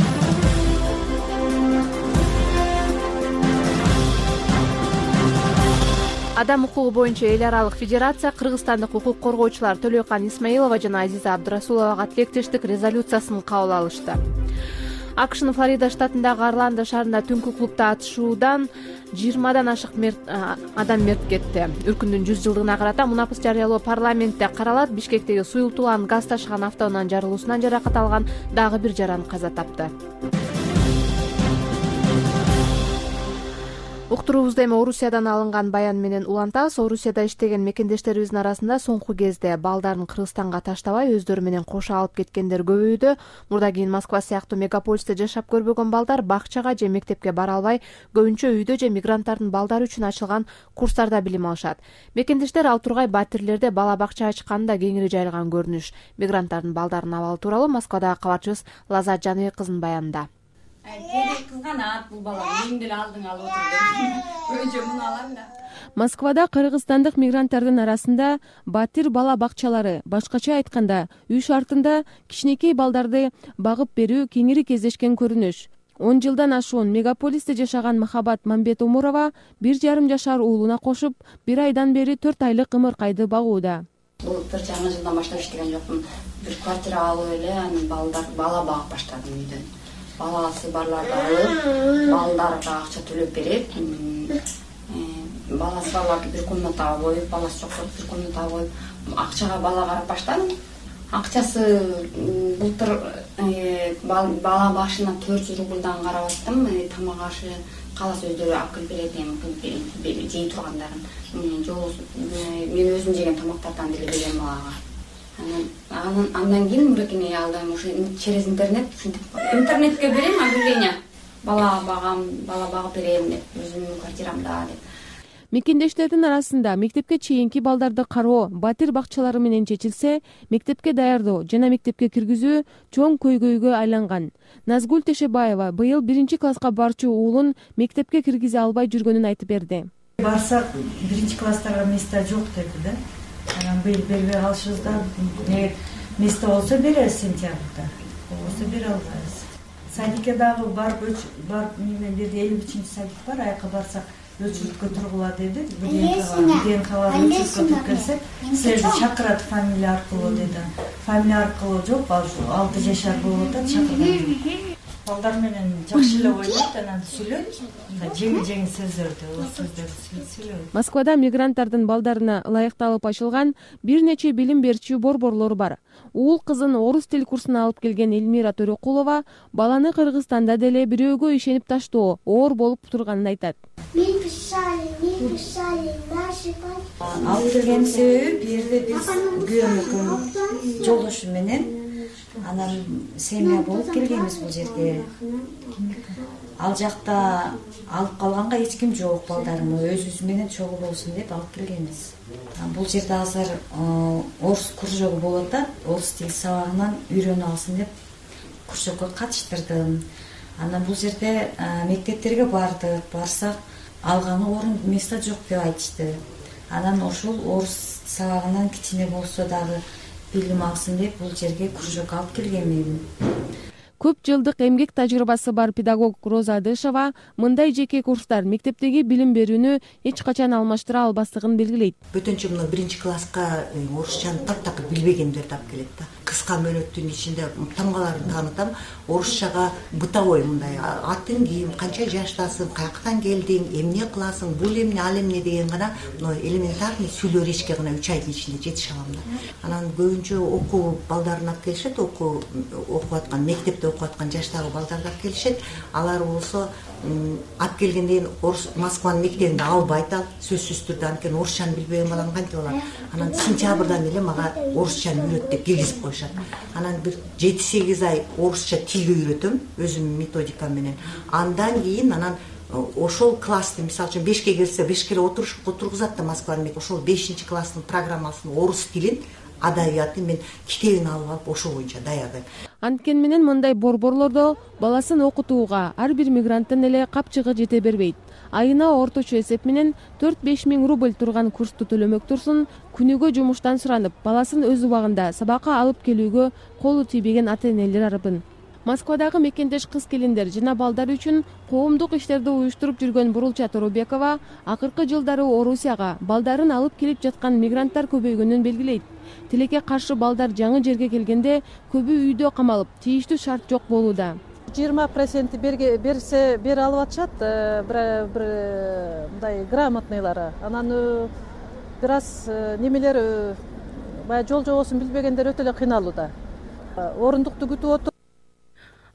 Адам укугу боюнча эл аралык федерация кыргызстандык укук коргоочулар Төлөкан Исмаилова жана Азиза Абдрасуловага тилектештик резолюциясын кабыл алышты. АКШнын Флорида штатындагы Орландо шаарында түнкү клубда атышуудан жыйырмадан ашык адам мерт кетти. Үркүндүн жүз жылдыгына карата мунапыс жарыялоо парламентте каралат. Бишкектеги суюлтулган газ ташыган автоунан жарылуусунан жаракат алган дагы бир жаран каза тапты. Уктуруубузду эми Орусиядан алынган баян менен улантабыз. Орусияда иштеген мекендештерибиздин арасында соңку кезде балдарын Кыргызстанга таштабай өздөрү менен кошо алып кеткендер көбөйдү. Мурда кийин Москва сыяктуу мегаполисте жашап көрбөгөн балдар бакчага же мектепке бара албай, көбүнчө үйдө же мигранттардын балдары үчүн ачылган курстарда билим алышат. Мекендештер ал тургай батирлерде бала бакча ачканы да кеңири жайылган көрүнүш. Мигранттардын балдарынын абалы тууралуу Москвадагы кабарчыбыз Лазат Жаныбек кызынын баянында. Кызганат бул бала мен деле алдың алып отур өзү муну алам да. Москвада кыргызстандык мигранттардын арасында батир бала бакчалары, башкача айтканда, үй шартында кичинекей балдарды багып берүү кеңири кездешкен көрүнүш. он жылдан ашуун мегаполисте жашаган Махабат Мамбетомурова бир жарым жашар уулуна кошуп, бир айдан бери төрт айлык ымыркайды багууда. Бул бир жарым жылдан баштап иштеген жокмун. Бир квартира алып эле анан балдар бала багып баштадым үйдөн. Баласы барларды алып, балдарга акча төлөп берип, баласы барларды бир комнатага коюп, баласы жокторду бир комнатага коюп, акчага бала карап баштадым. Акчасы былтыр бала башына төрт жүз рубльдан карап аттым. Тамак ашы каласы өздөрү алып келип берет эми жей тургандарын. Мен өзүм жеген тамактардан деле берем балага. Анан андан кийин мурекене алдым уже через интернет, интернетке берем объявление. Бала багам, бала багып берем деп, өзүмдүн квартирамда деп. Мекендештердин арасында мектепке чейинки балдарды кароо, батир бакчалары менен чечилсе, мектепке даярдоо жана мектепке киргизүү чоң көйгөйгө айланган. Назгүл Тешебаева быйыл биринчи класска барчу уулун мектепке киргизе албай жүргөнүн айтып берди. Барсак биринчи класстарга место жок деди да. Анан быйыл бербей калышыбызда место болсо беребиз сентябрда. Болбосо бере албайбыз. Садикке дагы барып барып менен деди элүү үчүнчү садик бар, аяка барсак өчүрүткө тургула деди. ДНКга өчүрүткө түркөлсөк, силерди чакырат фамилия аркылуу деди. Фамилия аркылуу жок, алты жашар болуп атат, чакырган. Балдар менен жакшы эле ойнойт, анан сүйлөйт, жеңил-жеңил сөздөрдү, сөздөрдү сүйлөйт. Москвада мигранттардын балдарына ылайыкталып ачылган бир нече билим берчү борборлор бар. Уул кызын орус тил курсуна алып келген Элмира Төрөкулова баланы Кыргызстанда деле бирөөгө ишенип таштоо оор болуп турганын айтат. Мен писали, мен писали, наши папа. Алып келген себеби бир жерде биз күйөөмүкүн жолдошу менен анан семья болуп келгенбиз бул жерге. Ал жакта алып калганга эч ким жок, балдарымы өзүбүз менен чогуу болсун деп алып келгенбиз. Бул жерде азыр орус кружогу болуп атат, орус тил сабагынан үйрөнүп алсын деп кружокко катыштырдым. Анан бул жерде мектептерге бардык, барсак алганы орун место жок деп айтышты. Анан ошол орус сабагынан кичине болсо дагы билим алсын деп бул жерге кружок алып келгенмин. Көп жылдык эмгек тажрыйбасы бар педагог Роза Адышева мындай жеке курстар мектептеги билим берүүнү эч качан алмаштыра албастыгын белгилейт. Бөтөнчө мына биринчи класска орусчаны таптакыр билбегендерди алып келет да. Кыска мөөнөттүн ичинде тамгаларын таанытам, орусчага бытовой мындай атың ким, канча жаштасың, каяктан келдиң, эмне кыласың, бул эмне, ал эмне деген гана элементарный сүйлөө речке гана үч айдын ичинде жетише алам да. Анан көбүнчө окуу балдарын алып келишет, окуу окуп аткан мектепте окуп аткан жаштагы балдарды алып келишет. Алар болсо алып келгенден орус Москванын мектебинде албайт ал, сөзсүз түрдө, анткени орусчаны билбеген баланы кантип алат. Анан сентябрдан эле мага орусчаны үйрөт деп киргизип коюшат. Анан бир жети сегиз ай орусча тилди үйрөтөм өзүмдүн методикам менен. Андан кийин анан ошол классты, мисалы үчүн бешке келсе, бешке отургузат да Москванын мектеби, ошол бешинчи класстын программасын орус тилин адабиятын мен китебин алып алып ошол боюнча даярдайм. Анткени менен мындай борборлордо баласын окутууга ар бир мигранттын эле капчыгы жете бербейт. Айына орточо эсеп менен төрт беш миң рубль турган курсту төлөмөк турсун, күнүгө жумуштан суранып, баласын өз убагында сабакка алып келүүгө колу тийбеген ата-энелер арбын. Москвадагы мекендеш кыз келиндер жана балдар үчүн коомдук иштерди уюштуруп жүргөн Бурулча Торобекова акыркы жылдары Орусияга балдарын алып келип жаткан мигранттар көбөйгөнүн белгилейт. Тилекке каршы балдар жаңы жерге келгенде көбү үйдө камалып, тийиштүү шарт жок болууда. жыйырма процент берсе бере алып атышат, бир бир мындай грамотныйлары. Анан бир аз немелер баягы жол жобосун билбегендер өтө эле кыйналууда. Орундукту күтүп отуруп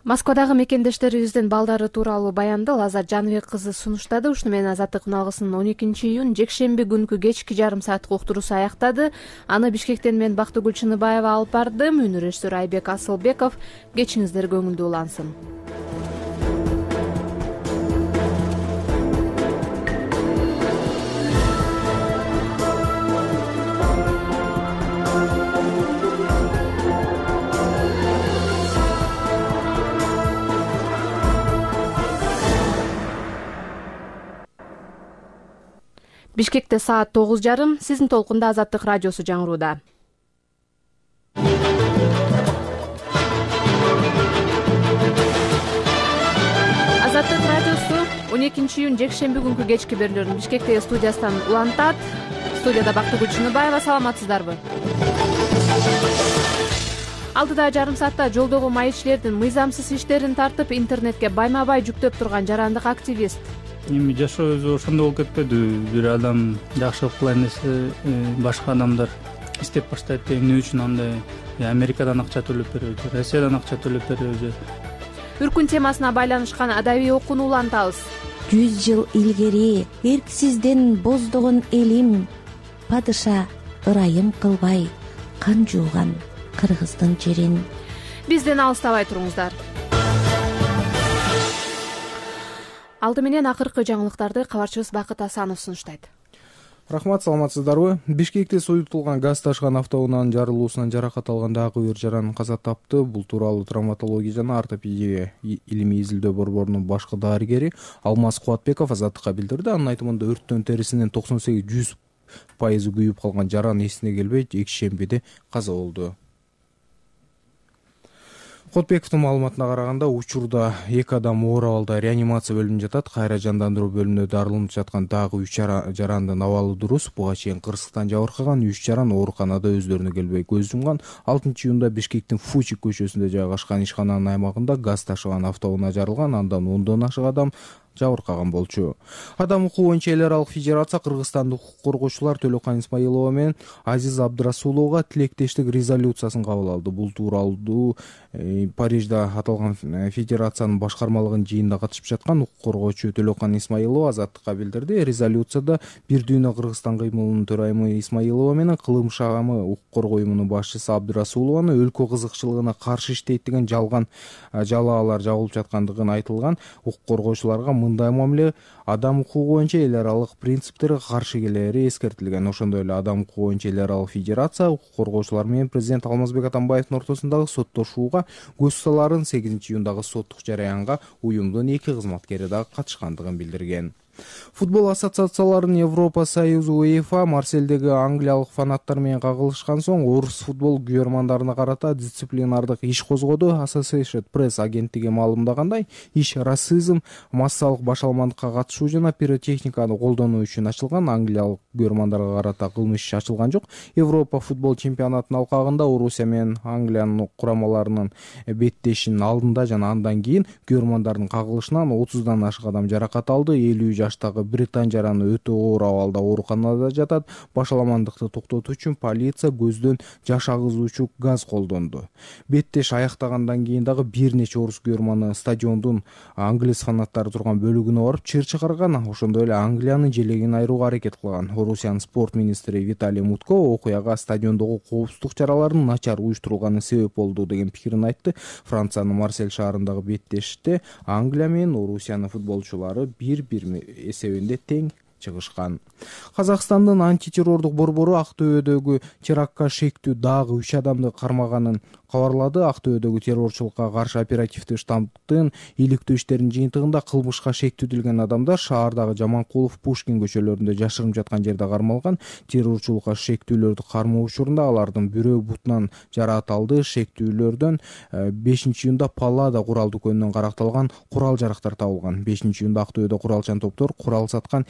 Москвадагы мекендештерибиздин балдары тууралуу баянды Лазат Жаныбек кызы сунуштады. Ушуну менен Азаттык алгысынын он экинчи июнь жекшемби күнкү кечки жарым сааттык уктуруусу аяктады. Аны Бишкектен мен Бактыгүл Чыныбаева алып бардым. Үнүрежиссер Айбек Асылбеков. Кечиңиздер көңүлдүү улансын. Бишкекте саат тогуз жарым. Сиздин толкунда Азаттык радиосу жаңырууда. Азаттык радиосу он экинчи июнь жекшемби күнкү кечки берүүлөрүн Бишкектеги студиясынан улантат. Студияда Бактыгүл Чыныбаева. Саламатсыздарбы? Алдыда жарым саатта жолдогу майышчилердин мыйзамсыз иштерин тартып, интернетке байма-бай жүктөп турган жарандык активист. Эми жашоо өзү ошондой болуп кетпедиби? Бир адам жакшылык кылайын десе, башка адамдар иштеп баштайт. Эмне үчүн андай Америкадан акча төлөп беребиз, Россиядан акча төлөп беребиз. Үркүн темасына байланышкан адабий окууну улантабыз. Жүз жыл илгери эрксизден боздогон элим, падыша ырайым кылбай кан жууган Кыргыздын жерин. Бизден алыстабай туруңуздар. Алды менен акыркы жаңылыктарды кабарчыбыз Бакыт Асанов сунуштайт. Рахмат, саламатсыздарбы? Бишкекте суюктулган газ ташыган автоунаанын жарылуусунан жаракат алган дагы бир жаран каза тапты. Бул тууралуу травматология жана ортопедия илимий изилдөө борборунун башкы дарыгери Алмаз Кубатбеков Азаттыкка билдирди. Анын айтымында өрттөн терисинин токсон сегиз жүз пайызы күйүп калган жаран эсине келбей жекшембиде каза болду. Кубатбековдун маалыматына караганда, учурда эки адам оор абалда реанимация бөлүмүндө жатат. Кайра жандандыруу бөлүмүндө дарыланып жаткан дагы үч жарандын абалы дурус. Буга чейин кырсыктан жабыркаган үч жаран ооруканада өздөрүнө келбей көз жумган. алтынчы июнда Бишкектин Фучик көчөсүндө жайгашкан ишкананын аймагында газ ташыган автоунаа жарылган. Андан ондон ашык адам жабыркаган болчу. Адам укугу боюнча эл аралык федерация Кыргызстандык укук коргоочулар Төлөкан Исмаилова менен Азиз Абдрасуловго тилектештик резолюциясын кабыл алды. Бул тууралуу Парижде аталган федерациянын башкармалыгынын жыйынына катышып жаткан укук коргоочу Төлөкан Исмаилова Азаттыкка билдирди. Резолюцияда Бир дүйнө Кыргызстан кыймылынын төрайымы Исмаилова менен кылым шагамы укук коргоо уюмунун башчысы Абдрасулованы өлкө кызыкчылыгына каршы иштейт деген жалган жалаалар жагылып жаткандыгын айтылган. Укук коргоочуларга мындай мамиле адам укугу боюнча эл аралык принциптерге каршы келери эскертилген. Ошондой эле адам укугу боюнча эл аралык федерация укук коргоочулар менен президент Алмазбек Атамбаевдин ортосундагы соттошууга көз саларын сегизинчи июндагы соттук жараянга уюмдун эки кызматкери дагы катышкандыгын билдирген. Футбол ассоциацияларынын Европа Союзу УЕФА Марселдеги англиялык фанаттар менен кагылышкан соң орус футбол күйөрмандарына карата дисциплинардык иш козгоду. Associated Press агенттиги маалымдагандай, иш расизм, массалык башаламандыкка катышуу жана пиротехниканы колдонуу үчүн ачылган. Англиялык күйөрмандарга карата кылмыш иши ачылган жок. Европа футбол чемпионатынын алкагында Орусия менен Англиянын курамаларынын беттешинин алдында жана андан кийин күйөрмандардын кагылышынан отуздан ашык адам жаракат алды. элүү жаштагы британ жараны өтө оор абалда ооруканада жатат. Башаламандыкты токтотуу үчүн полиция көздөн жаш агызуучу газ колдонду. Беттеш аяктагандан кийин дагы бир нече орус күйөрманы стадиондун англис фанаттары турган бөлүгүнө барып чыр чыгарган. Ошондой эле Англиянын желегин айырууга аракет кылган. Орусиянын спорт министри Виталий Мутко окуяга стадиондогу коопсуздук чараларынын начар уюштурулганы себеп болду деген пикирин айтты. Франциянын Марсель шаарындагы беттеште Англия менен Орусиянын футболчулары бир-бир эсебинде тең чыгышкан. Казакстандын антитеррордук борбору Актөбөдөгү терактка шектүү дагы үч адамды кармаганын кабарлады. Актөбөдөгү террорчулукка каршы оперативдик штабтын иликтөө иштеринин жыйынтыгында кылмышка шектүүдүлгөн адамдар шаардагы Жаманкулов, Пушкин көчөлөрүндө жашырынып жаткан жерде кармалган. Террорчулукка шектүүлөрдү кармоо учурунда алардын бирөө бутунан жараат алды. Шектүүлөрдөн бешинчи июнда Паллада курал дүкөнүнөн каракталган курал жарактар табылган. бешинчи июнда Актөбөдө куралчан топтор курал саткан эки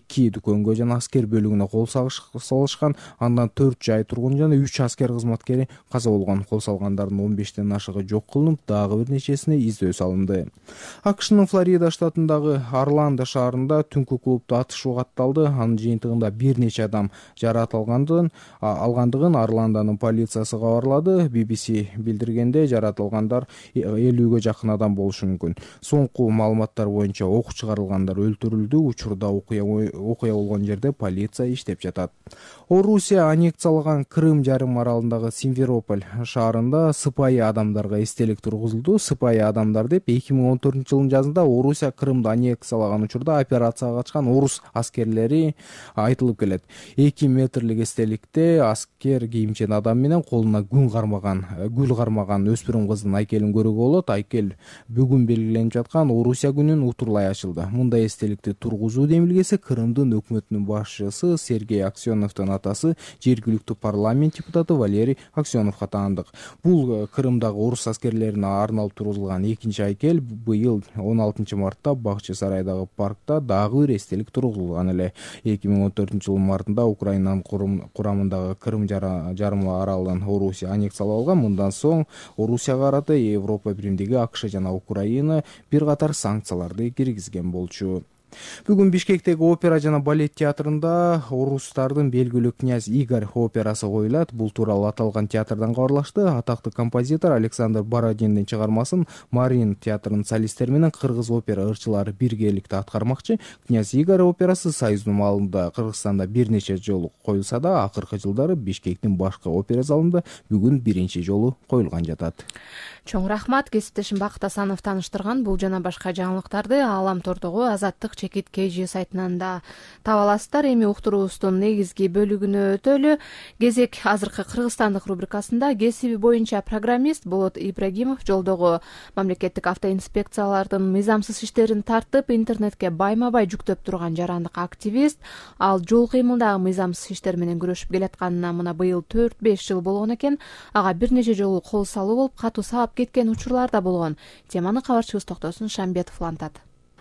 эки дүкөнгө жана аскер бөлүгүнө кол салышкан. Андан төрт жай тургун жана үч аскер кызматкери каза болгон. Кол салгандардын он бештен ашыгы жок кылынып, дагы бир нечесине издөө салынды. АКШнын Флорида штатындагы Орландо шаарында түнкү клубда атышуу катталды. Анын жыйынтыгында бир нече адам жаракат алгандыгын алгандыгын Орландонун полициясы кабарлады. би би си билдиргенде, жаракат алгандар элүүгө жакын адам болушу мүмкүн. Соңку маалыматтар боюнча ок чыгарылгандар өлтүрүлдү. Учурда окуя окуя болгон жерде полиция иштеп жатат. Орусия аннексиялаган Крым жарым аралындагы Симферополь шаарында сыпайы адамдарга эстелик тургузулду. Сыпайы адамдар деп эки миң он төртүнчү жылдын жазында Орусия Крымды аннексиялаган учурда операцияга катышкан орус аскерлери айтылып келет. эки метрлик эстеликте аскер кийимчен адам менен колуна күн кармаган, гүл кармаган өспүрүм кыздын айкелин көрүүгө болот. Айкел бүгүн белгиленип жаткан Орусия күнүн утурлай ачылды. Мындай эстеликти тургузуу демилгеси Крымдын өкмөтүнүн башчысы Сергей Аксеновдун атасы, жергиликтүү парламент депутаты Валерий Аксеновго таандык. Бул Крымдагы орус аскерлерине арналып тургузулган экинчи айкел. Быйыл он алтынчы мартта Бакчы сарайдагы паркта дагы бир эстелик тургузулган эле. эки миң он төртүнчү жылдын мартында Украинанын курамындагы Крым жарым аралын Орусия аннексиялап алган. Мындан соң Орусияга карата Европа биримдиги, АКШ жана Украина бир катар санкцияларды киргизген болчу. Бүгүн Бишкектеги опера жана балет театрында орустардын белгилүү князь Игорь операсы коюлат. Бул тууралуу аталган театрдан кабарлашты. Атактуу композитор Александр Бородиндин чыгармасын Марин театрынын солисттери менен кыргыз опера ырчылары биргеликте аткармакчы. Князь Игорь операсы Союздун маалында Кыргызстанда бир нече жолу коюлса да, акыркы жылдары Бишкектин башкы опера залында бүгүн биринчи жолу коюлган жатат. Чоң рахмат. Кесиптешим Бакыт Асанов тааныштырган бул жана башка жаңылыктарды Аалам тордогу Азаттык чекит кей жи сайтынан да таба аласыздар. Эми уктуруубуздун негизги бөлүгүнө өтөлү. Кезек азыркы кыргызстандык рубрикасында кесиби боюнча программист Болот Ибрагимов жолдогу мамлекеттик автоинспекциялардын мыйзамсыз иштерин тартып, интернетке байма-бай жүктөп турган жарандык активист. Ал жол кыймылдагы мыйзамсыз иштер менен күрөшүп келатканына мына быйыл төрт беш жыл болгон экен. Ага бир нече жолу кол салуу болуп, катуу саап кеткен учурлар да болгон. Теманы кабарчыбыз Токтосун Шамбетов улантат.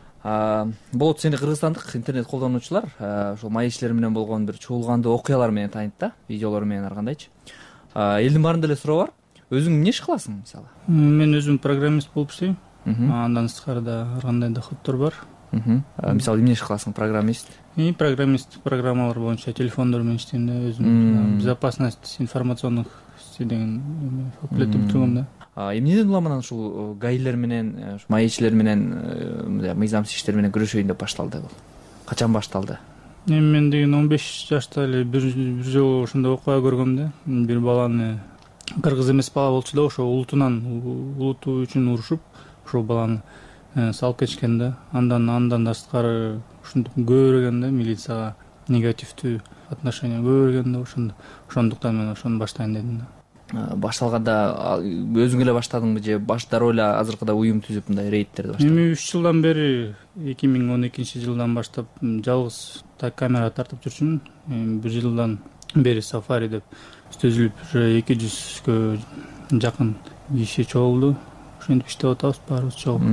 Болот, сени кыргызстандык интернет колдонуучулар ошол маектер менен болгон бир чуулгандуу окуялар менен тааныйт да, видеолор менен ар кандайчы. Элдин баарында эле суроо бар. Өзүң эмне иш кыласың, мисалы? Мен өзүм программист болуп иштейм. Андан тышкарыда ар кандай доходдор бар. Мисалы, эмне иш кыласың, программист? И программист программалар боюнча телефондор менен иштейм да, өзүм безопасность информационных деген факультетте бүтүргөм да. Эмнеден улам анан ушул гаилер менен, маекчилер менен, мыйзамсыз иштер менен күрөшөйүн деп башталды бул? Качан башталды? Эми мен деген он беш жашта эле бир жолу ошондой окуя көргөм да. Бир баланы, кыргыз эмес бала болчу да, ошо улутунан улуту үчүн урушуп, ошол баланы салып кетишкен да. Андан андан да сырткары ушинтип көбөргөн да, милицияга негативдүү отношение көбөргөн да, ошондо ошондуктан мен ошону баштайын дедим да. Башталганда өзүң эле баштадыңбы же баш дароо эле азыркыда уюм түзүп мындай рейдтерди баштадың? Эми үч жылдан бери, эки миң он экинчи жылдан баштап жалгыз так камера тартып жүрчүмүн. Бир жылдан бери Safari деп түзүлүп, уже эки жүзгө жакын киши чогулду. Ошентип иштеп атабыз баарыбыз чогуу.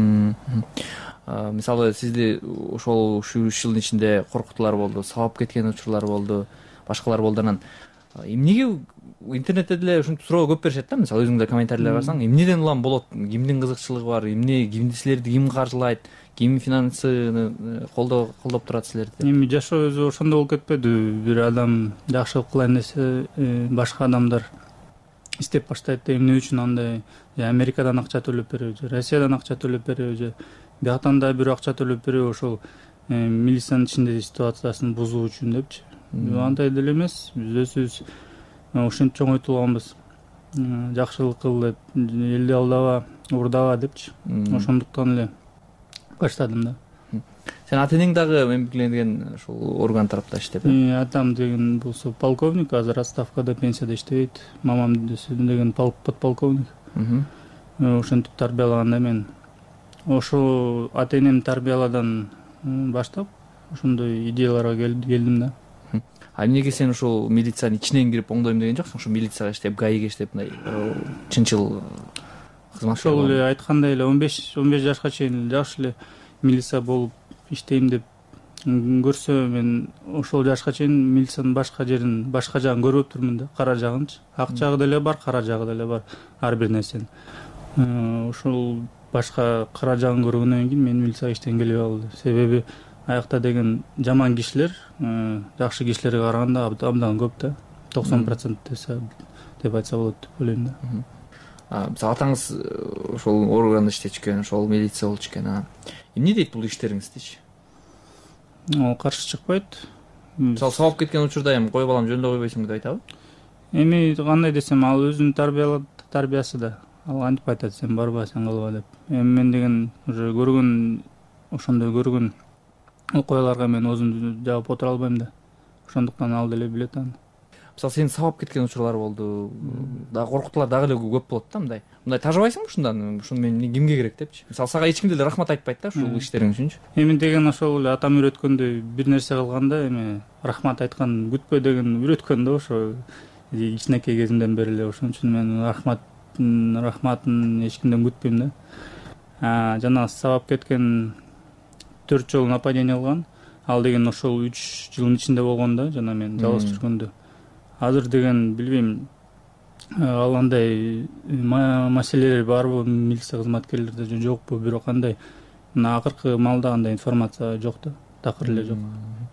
Мисалы, сизди ошол ушу үч жылдын ичинде коркутуулар болду, сабап кеткен учурлар болду, башкалар болду. Анан эмнеге интернетте деле ушинтип суроо көп беришет да, мисалы өзүңдө комментарийлер барсаң, эмнеден улам болот, кимдин кызыкчылыгы бар, эмне, кимди силерди ким каржылайт, ким финансыны колдоп колдоп турат силерди? Эми жашоо өзү ошондой болуп кетпедиби? Бир адам жакшылык кылайын десе, башка адамдар издеп баштайт да, эмне үчүн андай Америкадан акча төлөп береби же Россиядан акча төлөп береби же бияктан да бирөө акча төлөп береби, ошол милициянын ичиндеги ситуациясын бузуу үчүн депчи. Андай деле эмес, биз өзүбүз ушинтип чоңойтулганбыз. Жакшылык кыл деп, элди алдаба, урдаба депчи. Ошондуктан эле баштадым да. Сен ата-энең дагы мемлекеттик ушул орган тарапта иштеп? Атам деген болсо полковник, азыр отставкада, пенсияда иштебейт. Мамам деген подполковник. Ошентип тарбиялаган да мен. Ошо ата-энем тарбияладан баштап ошондой идеяларга келдим да. А эмнеге сен ушул милициянын ичинен кирип оңдойм деген жоксуң? Ушул милицияга иштеп, гаиге иштеп, мындай чынчыл кызматкер болуп? Ошол эле айткандай эле он беш жашка чейин жакшы эле милиция болуп иштейм деп көрсө мен ошол жашка чейин милициянын башка жерин башка жагын көрбөптүрмүн да, кара жагынчы. Ак жагы деле бар, кара жагы деле бар ар бир нерсенин. Ошол башка кара жагын көргөндөн кийин мен милицияга иштен келип алды. Себеби аякта деген жаман кишилер жакшы кишилерге караганда абдан көп да, токсон процент деп айтса болот деп ойлойм да. Мисалы атаңыз ошол органда иштечкен, ошол милиция болчу экен. Эмне дейт бул иштериңиздичи? Ал каршы чыкпайт. Мисалы сабап кеткен учурда эми кой балам жөндөй койбойсуң деп айтабы? Эми кандай десем, ал өзүнүн тарбиясы да. Ал антип айтат, сен барба, сен кылба деп. Эми мен деген уже көргөн, ошондой көргөн окуяларга мен өзүм жаап отура албайм да. Ошондуктан ал деле билет аны. Мисалы сени сабап кеткен учурлар болду. Дагы коркутуулар дагы эле көп болот да, мындай. Мындай тажабайсыңбы ушундан? Ушуну мен кимге керек депчи? Мисалы сага эч ким деле рахмат айтпайт да ушул иштериң үчүнчү. Эми деген ошол эле атам үйрөткөндөй бир нерсе кылганда эми рахмат айткан күтпө деген үйрөткөн да, ошо кичинекей кезимден бери эле. Ошон үчүн мен рахмат рахматын эч кимден күтпөйм да. Жана сабап кеткен төрт жолу нападение кылган. Ал деген ошол үч жылдын ичинде болгон да, жана мен жалгыз жүргөндө. Азыр деген билбейм, ал андай маселелер барбы милиция кызматкерлерде же жокпу, бирок андай мына акыркы маалда андай информация жок да, такыр эле жок.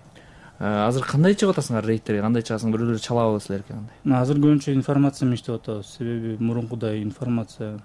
Азыр кандай чыгып атасыңар рейдтерге, кандай чыгасың, бирөөлөр чалабы силерге кандай? Азыр көбүнчө информация менен иштеп атабыз, себеби мурункудай информация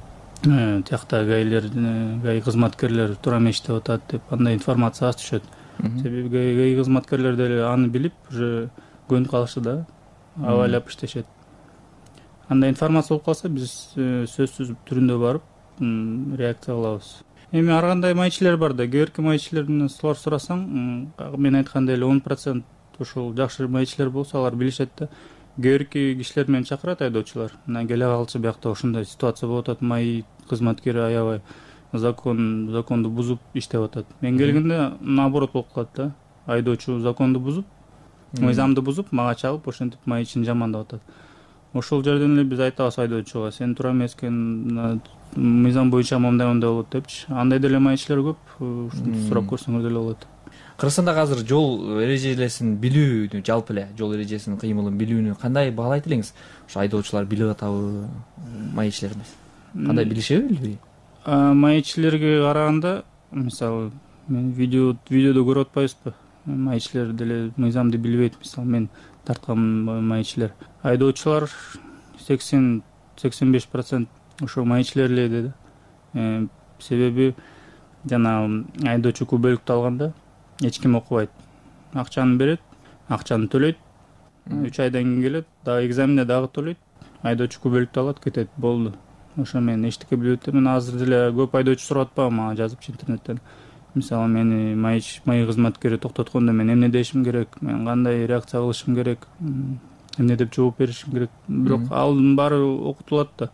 тиякта гаилер, гаи кызматкерлер туура эмес иштеп атат деп андай информация аз түшөт. Себеби гаи кызматкерлер деле аны билип уже көнүп калышты да, абайлап иштешет. Андай информация болуп калса биз сөзсүз түрүндө барып реакция кылабыз. Эми ар кандай майчилер бар да, кээ бирки майчилер менен сулар сурасаң, мен айткандай эле он процент ошол жакшы майчилер болсо алар билишет да. Кээ бирки кишилер менен чакырат айдоочулар. Мына келе калчы биякта ушундай ситуация болуп атат, май кызматкери аябай закон законду бузуп иштеп атат. Мен келгенде наоборот болуп калат да. Айдоочу законду бузуп, мыйзамды бузуп, мага чалып ошентип майчини жамандап атат. Ошол жерден эле биз айтабыз айдоочуга, сен туура эмес экен, мыйзам боюнча мындай мындай болот депчи. Андай деле майчилер көп, ушинтип сурап көрсөңөр деле болот. Кыргызстандагы азыр жол эрежелерин билүүнү, жалпы эле жол эрежесинин кыймылын билүүнү кандай баалайт элеңиз? Ошо айдоочулар билип атабы, майчилерimiz? Кандай билишеби, билбейби? Майчилерге караганда, мисалы, мен видео видеодо көрүп атпайбызбы? Майчилер деле мыйзамды билбейт, мисалы мен тарткан майчилер. Айдоочулар сексен сексен беш процент ошо майчилер эле деди. Себеби жана айдоочу күбөлүктү алганда эч ким окубайт. Акчаны берет, акчаны төлөйт. үч айдан кийин келет, дагы экзаменде дагы төлөйт. Айдоочу күбөлүктү алат, кетет, болду. Ошо мен эчтеке билбейт. Мен азыр деле көп айдоочу сурап атпабы мага жазыпчы интернеттен. Мисалы мени май май кызматкери токтоткондо мен эмне дешим керек, мен кандай реакция кылышым керек, эмне деп жооп беришим керек. Бирок алдын баары окутулат да.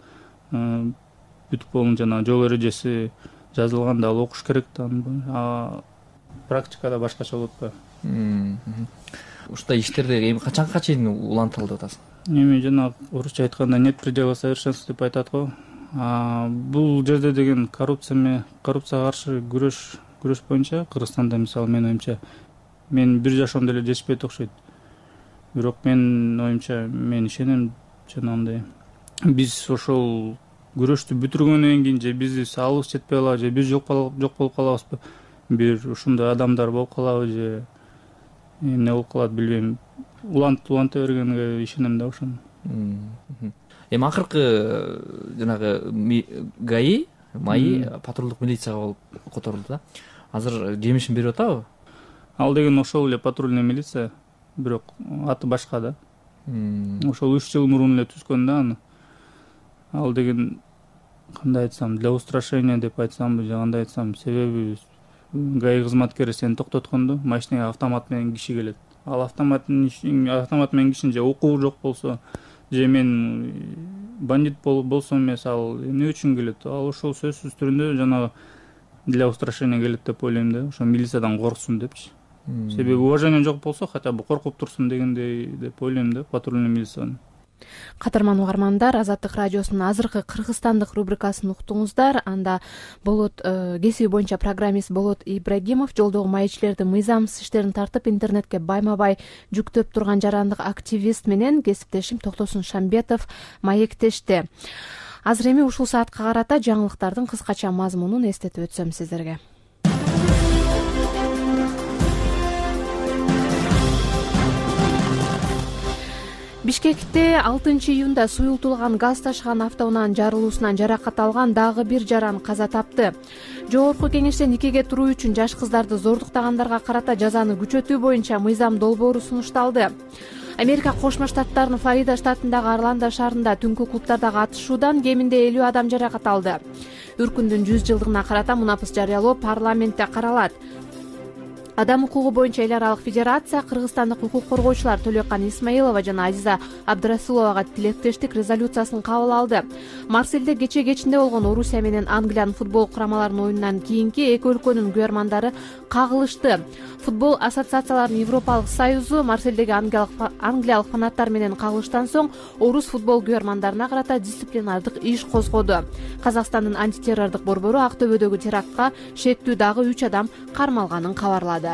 Бүтүп болгон жана жол эрежеси жазылганда ал окуш керек да. Практикада башкача болот да. Ушундай иштерде эми качанга чейин улантылды атасың? Эми жана орусча айтканда нет предела совершенства деп айтат го. Бул жерде деген коррупция коррупцияга каршы күрөш күрөш боюнча Кыргызстанда мисалы мен оюмча мен бир жашоом деле жетишпейт окшойт. Бирок мен оюмча мен ишенем жанагындай биз ошол күрөштү бүтүргөндөн кийин же бизди саалыбыз жетпей калабы, же биз жок болуп калабызбы, бир ушундай адамдар болуп калабы, же эмне болуп калат билбейм. Улант уланта бергенге ишенем да ошону. Эми акыркы жанагы ГАИ майы патрулдук милицияга болуп которулду да. Азыр жемишин берип атабы? Ал деген ошол эле патрульный милиция, бирок аты башка да. Ошол үч жыл мурун эле түзгөн да аны. Ал деген кандай айтсам, для устрашения деп айтсамбы, же кандай айтсам, себеби ГАИ кызматкери сени токтоткондо машинага автомат менен киши келет. Ал автомат автомат менен кишинин же укугу жок болсо, же мен бандит болсом эмес, ал эмне үчүн келет? Ал ошол сөзсүз түрүндө жанагы для устрашения келет деп ойлойм да. Ошо милициядан корксун депчи. Себеби уважение жок болсо, хотя бы коркуп турсун дегендей деп ойлойм да, патрульный милицияны. Кадырман угармандар, Азаттык радиосунун азыркы кыргызстандык рубрикасын уктуңуздар. Анда болот кесиби боюнча программист Болот Ибрагимов жолдогу маекчилерди мыйзамсыз иштерин тартып интернетке байма-бай жүктөп турган жарандык активист менен кесиптешим Токтосун Шамбетов маектешти. Азыр эми ушул саатка карата жаңылыктардын кыскача мазмунун эстетип өтсөм сиздерге. Бишкекте алтынчы июнда суюлтулган газ ташыган автоунаанын жарылуусунан жаракат алган дагы бир жаран каза тапты. Жогорку кеңеште никеге туруу үчүн жаш кыздарды зордуктагандарга карата жазаны күчөтүү боюнча мыйзам долбоору сунушталды. Америка Кошмо Штаттарынын Флорида штатындагы Орландо шаарында түнкү клубдардагы атышуудан кеминде элүү адам жаракат алды. Үркүндүн жүз жылдыгына карата мунапыс жарыялоо парламентте каралат. Адам укугу боюнча эл аралык федерация кыргызстандык укук коргоочулар Төлөкан Исмаилова жана Азиза Абдрасуловага тилектештик резолюциясын кабыл алды. Марсельде кече кечинде болгон Орусия менен Англиянын футбол курамаларынын оюнунан кийинки эки өлкөнүн күйөрмандары кагылышты. Футбол ассоциацияларынын Европалык союзу Марсельдеги англиялык фанаттар менен кагылыштан соң орус футбол күйөрмандарына карата дисциплинардык иш козгоду. Казакстандын антитеррордук борбору Ак Төбөдөгү терактка шектүү дагы үч адам кармалганын кабарлады.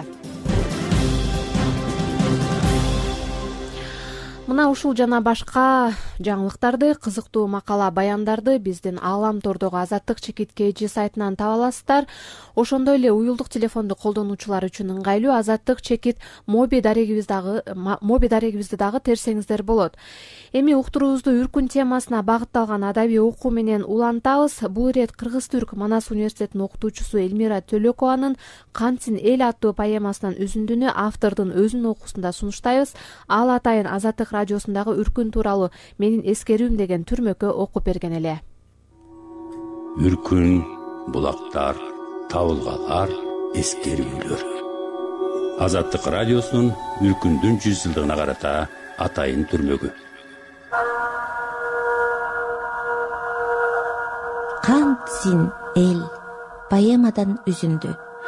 Мына ушул жана башка жаңылыктарды, кызыктуу макала баяндарды биздин Аалам тордогу Азаттык чекит kg сайтынан таба аласыздар. Ошондой эле уюлдук телефонду колдонуучулар үчүн ыңгайлуу Азаттык чекит моби дарегибизди дагы моби дарегибизди дагы терсеңиздер болот. Эми уктуруубузду Үркүн темасына багытталган адабий окуу менен улантабыз. Бул ирет Кыргыз-Түрк Манас университетинин окутуучусу Элмира Төлөкованын Кантсин эл аттуу поэмасынан үзүндүнү автордун өзүнүн окуусунда сунуштайбыз. Ал атайын Азаттык радиосундагы Үркүн тууралуу менин эскерүүм деген түрмөккө окуп берген эле. Үркүн, булактар, табылгалар, эскерүүлөр. Азаттык радиосунун Үркүндүн жүз жылдыгына карата атайын түрмөгү. Кантсин эл поэмадан үзүндү.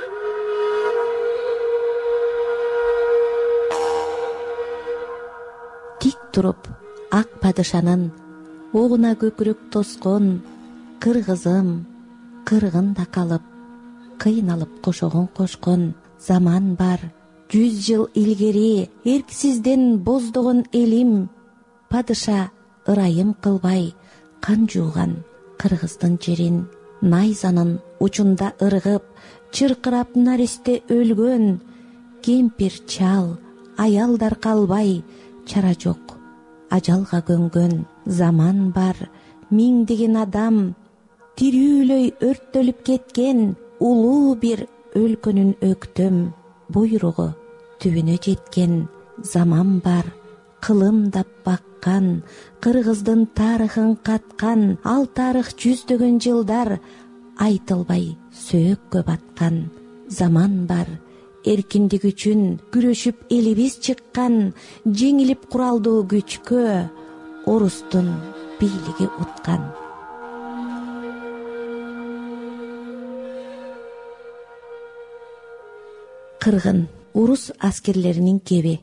Тик туруп ак падышанын огуна көкүрөк тоскон кыргызым кыргында калып кыйналып кошогон кошкон заман бар. Жүз жыл илгери эрксизден боздогон элим падыша ырайым кылбай кан жууган кыргыздын жерин найзанын учунда ыргып чыркырап наристе өлгөн кемпир чал аялдар калбай чара жок ажалга көнгөн заман бар. Миңдеген адам тирүүлөй өрттөлүп кеткен улуу бир өлкөнүн өктөм буйругу түбүнө жеткен заман бар. Кылымдап баккан кыргыздын тарыхын каткан ал тарых жүздөгөн жылдар айтылбай сөөккө баткан заман бар. Эркиндик үчүн күрөшүп элибиз чыккан жеңилип куралдуу күчкө орустун бийлиги уткан. Кыргын урус аскерлеринин кеби.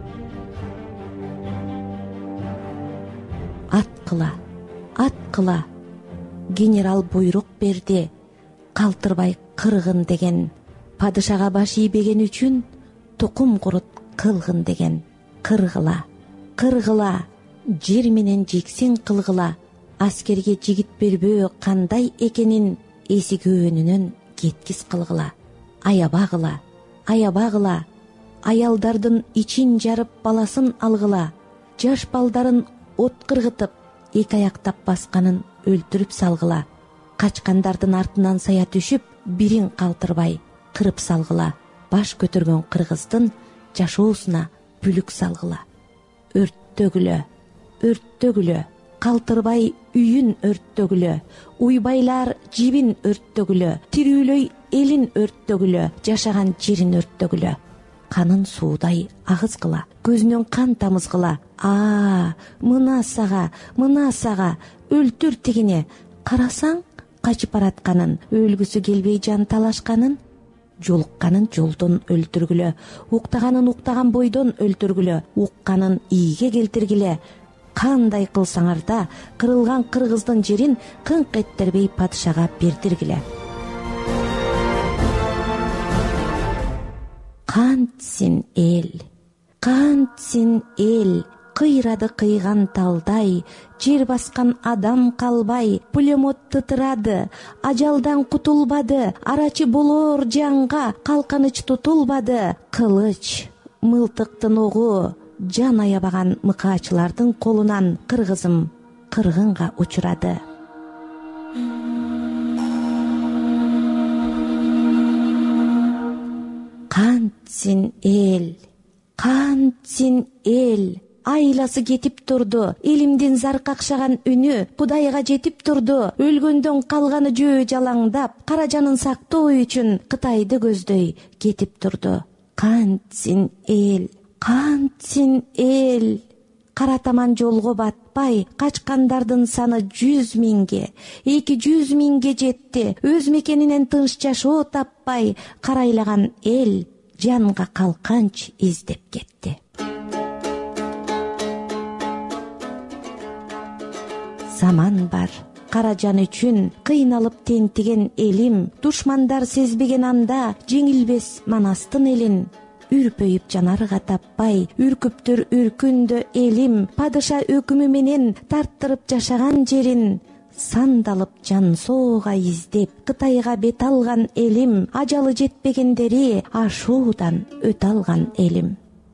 Аткыла, аткыла, генерал буйрук берди, калтырбай кыргын деген. Падышага баш ийбеген үчүн тукум курут кылгын деген. Кыргыла, кыргыла, жер менен жексен кылгыла. Аскерге жигит бербөө кандай экенин эсигөөнүнөн кеткис кылгыла. Аябагыла, аябагыла, аялдардын ичин жарып баласын алгыла. Жаш балдарын от кыргытып, эки аяктап басканын өлтүрүп салгыла. Качкандардын артынан сая түшүп, бирин калтырбай кырып салгыла. Баш көтөргөн кыргыздын жашоосуна бүлүк салгыла. Өрттөгүлө, өрттөгүлө, калтырбай үйүн өрттөгүлө. Уйбайлар жибин өрттөгүлө, тирүүлөй элин өрттөгүлө, жашаган жерин өрттөгүлө. Канын суудай агызгыла, көзүнөн кан тамызгыла. А, мына сага, мына сага, өлтүр тигине. Карасаң, качып баратканын, өлгүсү келбей жан талашканын, жолукканын жолдон өлтүргүлө, уктаганын уктаган бойдон өлтүргүлө, укканын ийге келтиргиле. кандай кылсаңар да кырылган кыргыздын жерин кыңк эттербей падышага бердиргиле. Кантсин эл, кантсин эл, кыйрады кыйган талдай, жер баскан адам калбай, пулемет тытырады, ажалдан кутулбады, арачы болор жанга калканыч тутулбады, кылыч, мылтыктын огу жан аябаган мыкаачылардын колунан кыргызым кыргынга учурады. Кантсин эл, кантсин эл, айласы кетип турду, элимдин зар какшаган үнү Кудайга жетип турду, өлгөндөн калганы жөө жалаңдап, кара жанын сактоо үчүн Кытайды көздөй кетип турду. Кантсин эл, кантсин эл, кара таман жолго батпай, качкандардын саны жүз миңге, эки жүз миңге жетти. Өз мекенинен тынч жашоо таппай, карайлаган эл жанга калканч издеп кетти. Заман бар, кара жан үчүн кыйналып тентиген элим, душмандар сезбеген анда жеңилбес манастын элин. Үрпөйүп жанарга таппай, үркүптүр үркүндө элим, падыша өкүмү менен тарттырып жашаган жерин. Сандалып жан соога издеп, Кытайга бет алган элим, ажалы жетпегендери ашуудан өт алган элим.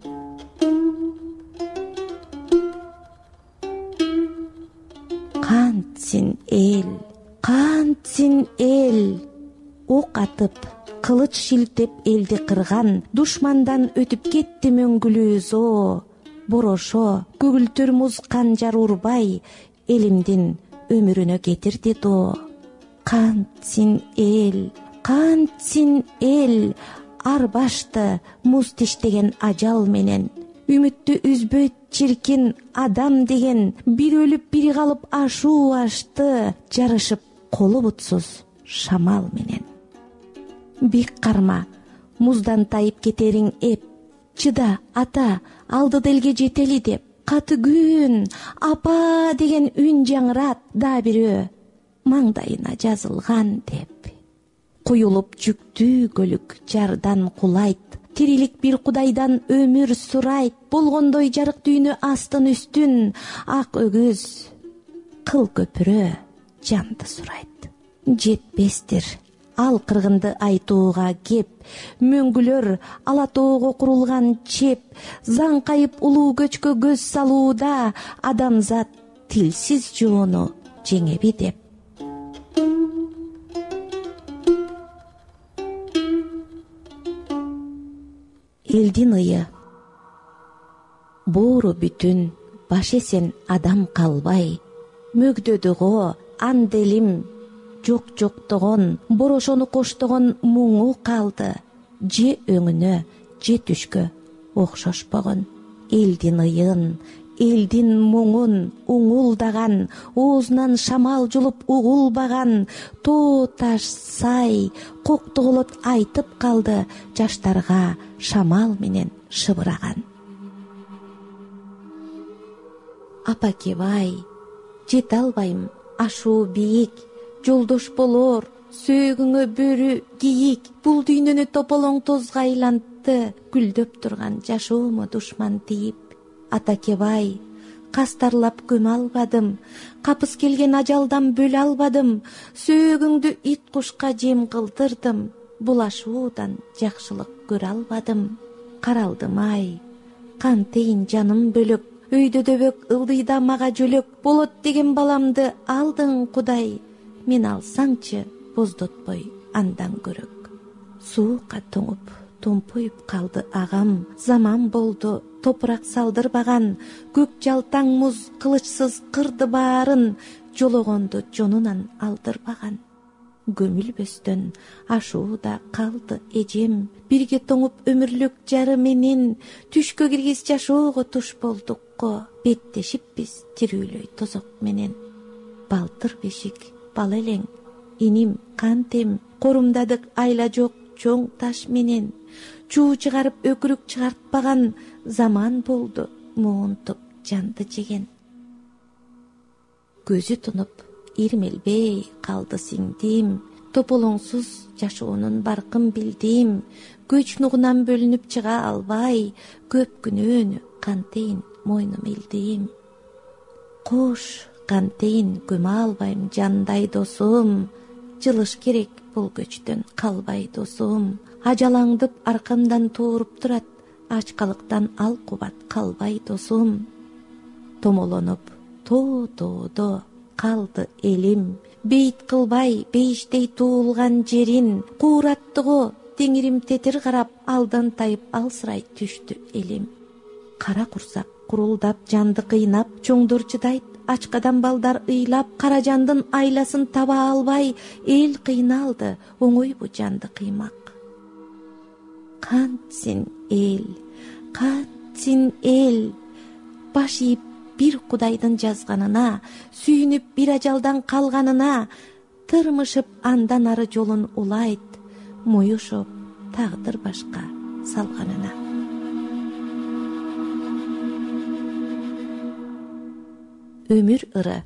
Кантсин эл, кантсин эл, ок атып, кылыч шилтеп элди кырган, душмандан өтүп кетти мөңгүлүү зоо. Борошо, көгүлтүр муз канжар урбай, элимдин өмүрүнө кетирди доо. Кантсин эл, кантсин эл, ар башты муз тиштеген ажал менен, үмүттү үзбөйт чиркин адам деген, бир өлүп бири калып ашуу ашты, жарышып колу бутсуз шамал менен. Бик карма, муздан тайып кетериң эп, чыда ата, алды делге жетели деп, каты күн, апа деген үн жаңырат, да бирөө маңдайына жазылган деп. Куюлуп жүктүү көлүк жардан кулайт, тирилик бир Кудайдан өмүр сурайт, болгондой жарык дүйнө астын үстүн, ак өгүз кыл көпүрө жанды сурайт. Жетпестир ал кыргынды айтууга кеп, мөңгүлөр ала тоого курулган чеп, заңкайып улуу көчкө көз салууда, адамзат тилсиз жоону жеңеби деп. Элдин ыйы боору бүтүн, баш эсен адам калбай, мөгдөдү го анделим, жок жоктогон, борошону коштогон муңу калды, же өңүнө, же түшкө окшошпогон. Элдин ыйын, элдин муңун уңулдаган, оозунан шамал жулуп угулбаган, тоо таш сай, коктоголот айтып калды, жаштарга шамал менен шыбыраган. Апакебай, жете албайм, ашуу бийик, жолдош болор, сөөгүңө бөрү кийик, бул дүйнөнү тополоң тозго айлантты, гүлдөп турган жашоому душман тийип. Атакебай, кастарлап көмө албадым, капыс келген ажалдан бөлө албадым, сөөгүңдү ит кушка жем кылдырдым, бул ашуудан жакшылык көрө албадым. Каралдым ай, кантейин жаным бөлөк, өйдө дөбөк ылдыйда мага жөлөк, болот деген баламды алдың Кудай, мен алсаңчы боздотпой андан көрөк. Суукка тоңуп, томпоюп калды агам, заман болду, топурак салдырбаган, көк жалтаң муз кылычсыз кырды баарын, жологонду жонунан алдырбаган. Көмүлбөстөн ашууда калды эжем, бирге тоңуп өмүрлүк жары менен, түшкө киргиз жашоого туш болдук го, беттешиппиз тирүүлөй тозок менен. Балтыр бешик, бал элең, иним кантем, корумдадык айла жок чоң таш менен, чуу чыгарып өкүрүк чыгартпаган, заман болду муунтуп жанды жеген. көзү тунуп ирмелбей калды сиңдим, тополоңсуз жашоонун баркын билдим, көч нугунан бөлүнүп чыга албай, көп күнөөнү кантейин мойнум илдим. Кош, кантейин көмө албайм жандай досум, жылыш керек бул көчтөн калбай досум. Ажалаңдып аркамдан тууруп турат, ачкалыктан ал кубат калбай досум. Томолонуп тоо-тоодо калды элим, бейит кылбай бейиштей туулган жерин, куураттыго теңирим тетир карап, алдан тайып алсырай түштү элим. Кара курсак курулдап жанды кыйнап, чоңдор чыдайт ачкадан балдар ыйлап, кара жандын айласын таба албай, эл кыйналды оңойбу жанды кыймак. Кантсин эл, кантсин эл, баш ийип бир кудайдын жазганына, сүйүнүп бир ажалдан калганына, тырмышып андан ары жолун улайт, муюшуп тагдыр башка салганына. Өмүр ыры.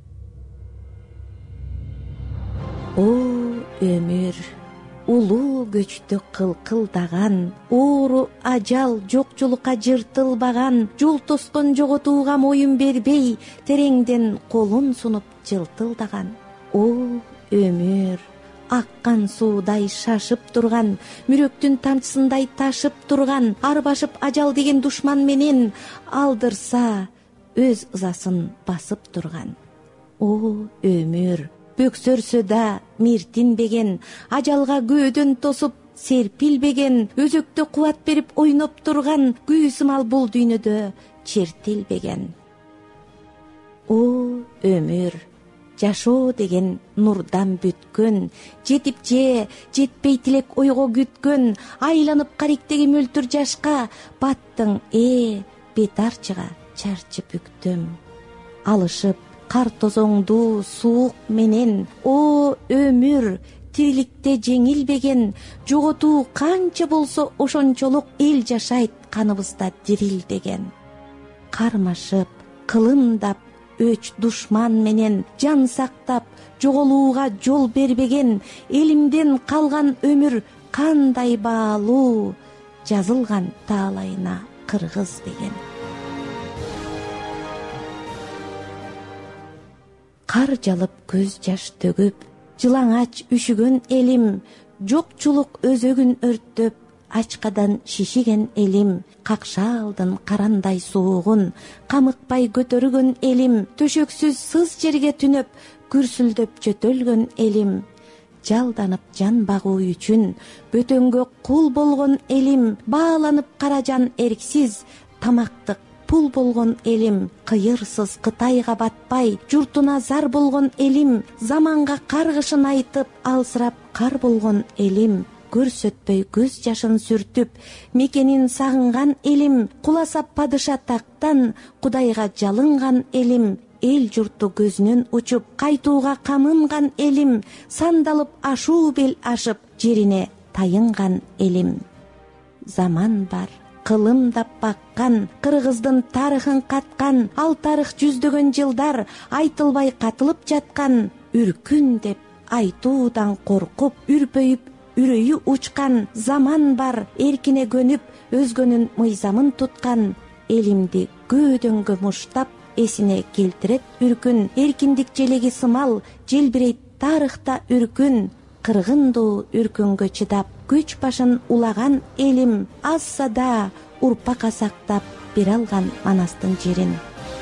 О, өмүр, улуу көчтү кылкылдаган, оору ажал жокчулукка жыртылбаган, жол тоскон жоготууга моюн бербей, тереңден колун сунуп жылтылдаган. О, өмүр, аккан суудай шашып турган, мүрөктүн тамчысындай ташып турган, арбашып ажал деген душман менен, алдырса өз ызасын басып турган. О, өмүр, бөксөрсө да миртинбеген, ажалга көөдөн тосуп серпилбеген, өзөктө кубат берип ойноп турган, күү сымал бул дүйнөдө чертилбеген. О, өмүр, жашоо деген нурдан бүткөн, жетип же жетпей тилек ойго күткөн, айланып кариктеги мөлтүр жашка, баттың э бет арчыга чарчы бүктөм. Алышып кар тозоңду суук менен, о өмүр, тириликте жеңилбеген, жоготуу канча болсо ошончолук эл жашайт каныбызда дирилдеген. Кармашып, кылымдап, өч душман менен жан сактап, жоголууга жол бербеген, элимден калган өмүр кандай баалуу, жазылган таалайына кыргыз деген. Кар жалып көз жаш төгүп, жылаңач үшүгөн элим, жокчулук өзөгүн өрттөп, ачкадан шишиген элим, какша алдын карандай суугун, камыкпай көтөргөн элим, төшөксүз сыз жерге түнөп, күрсүлдөп жөтөлгөн элим, жалданып жан багуу үчүн, бөтөнгө кул болгон элим, бааланып кара жан эрксиз, тамактык пул болгон элим, кыйырсыз Кытайга батпай, журтуна зар болгон элим, заманга каргышын айтып, алсырап кар болгон элим, көрсөтпөй көз жашын сүртүп, мекенин сагынган элим, куласа падыша тактан, Кудайга жалынган элим, эл журту көзүнөн учуп, кайтууга камынган элим, сандалып ашуу бел ашып, жерине тайынган элим. Заман бар, кылымдап баккан, кыргыздын тарыхын каткан, ал тарых жүздөгөн жылдар айтылбай катылып жаткан, үркүн деп айтуудан коркуп, үрпөйүп үрөйү учкан. Заман бар, эркине көнүп, өзгөнүн мыйзамын туткан, элимди көөдөнгө муштап, эсине келтирет үркүн, эркиндик желеги сымал, желбирейт тарыхта үркүн, кыргындуу үркүнгө чыдап, күч башын улаган элим, азса да урпакка сактап бере алган манастын жерин.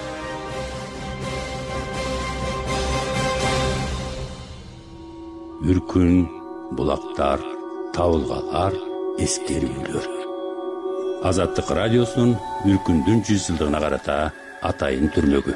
Үркүн, булактар, табылгалар, эскерүүлөр. Азаттык радиосунун үркүндүн жүз жылдыгына карата атайын түрмөгү.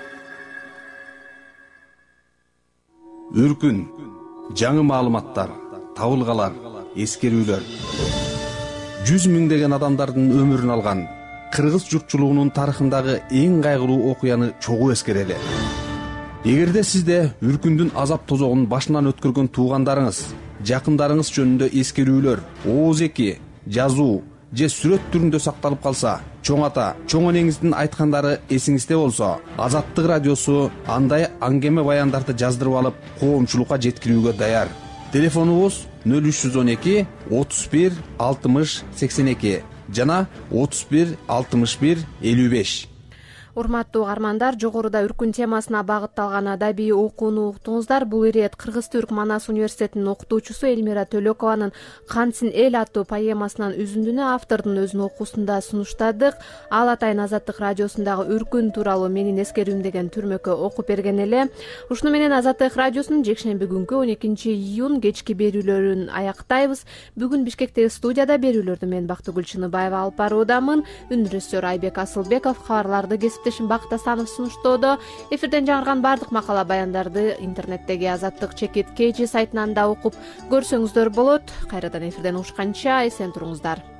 Үркүн, жаңы маалыматтар, табылгалар, эскерүүлөр. Жүз миңдеген адамдардын өмүрүн алган кыргыз журтчулугунун тарыхындагы эң кайгылуу окуяны чогуу эскерели. Эгерде сизде үркүндүн азап тозогун башынан өткөргөн туугандарыңыз, жакындарыңыз жөнүндө эскерүүлөр, ооз эки, жазуу же сүрөт түрүндө сакталып калса, чоң ата, чоң энеңиздин айткандары эсиңизде болсо, Азаттык радиосу андай аңгеме баяндарды жаздырып алып, коомчулукка жеткирүүгө даяр. Телефонубуз нөл үч жүз он эки отуз бир алтымыш сексен эки жана отуз бир алтымыш бир элүү беш. Урматтуу угармандар, жогоруда үркүн темасына багытталган адабий окууну уктуңуздар. Бул ирет Кыргыз Түрк Манас университетинин окутуучусу Элмира Төлөкованын Кантсин эл аттуу поэмасынан үзүндүнү автордун өзүнүн окуусунда сунуштадык. Ал атайын Азаттык радиосундагы үркүн тууралуу менин эскерүүм деген түрмөккө окуп берген эле. Ушуну менен Азаттык радиосунун жекшемби күнкү он экинчи июнь кечки берүүлөрүн аяктайбыз. Бүгүн Бишкектеги студияда берүүлөрдү мен Бактыгүл Чыныбаева алып баруудамын. Үнрежиссер Айбек Асылбеков, кабарларды кесиптешим Бакыт Асанов сунуштоодо. Эфирден жаңырган бардык макала баяндарды интернеттеги Азаттык чекит кж сайтынан да окуп көрсөңүздөр болот. Кайрадан эфирден угушканча эсен туруңуздар.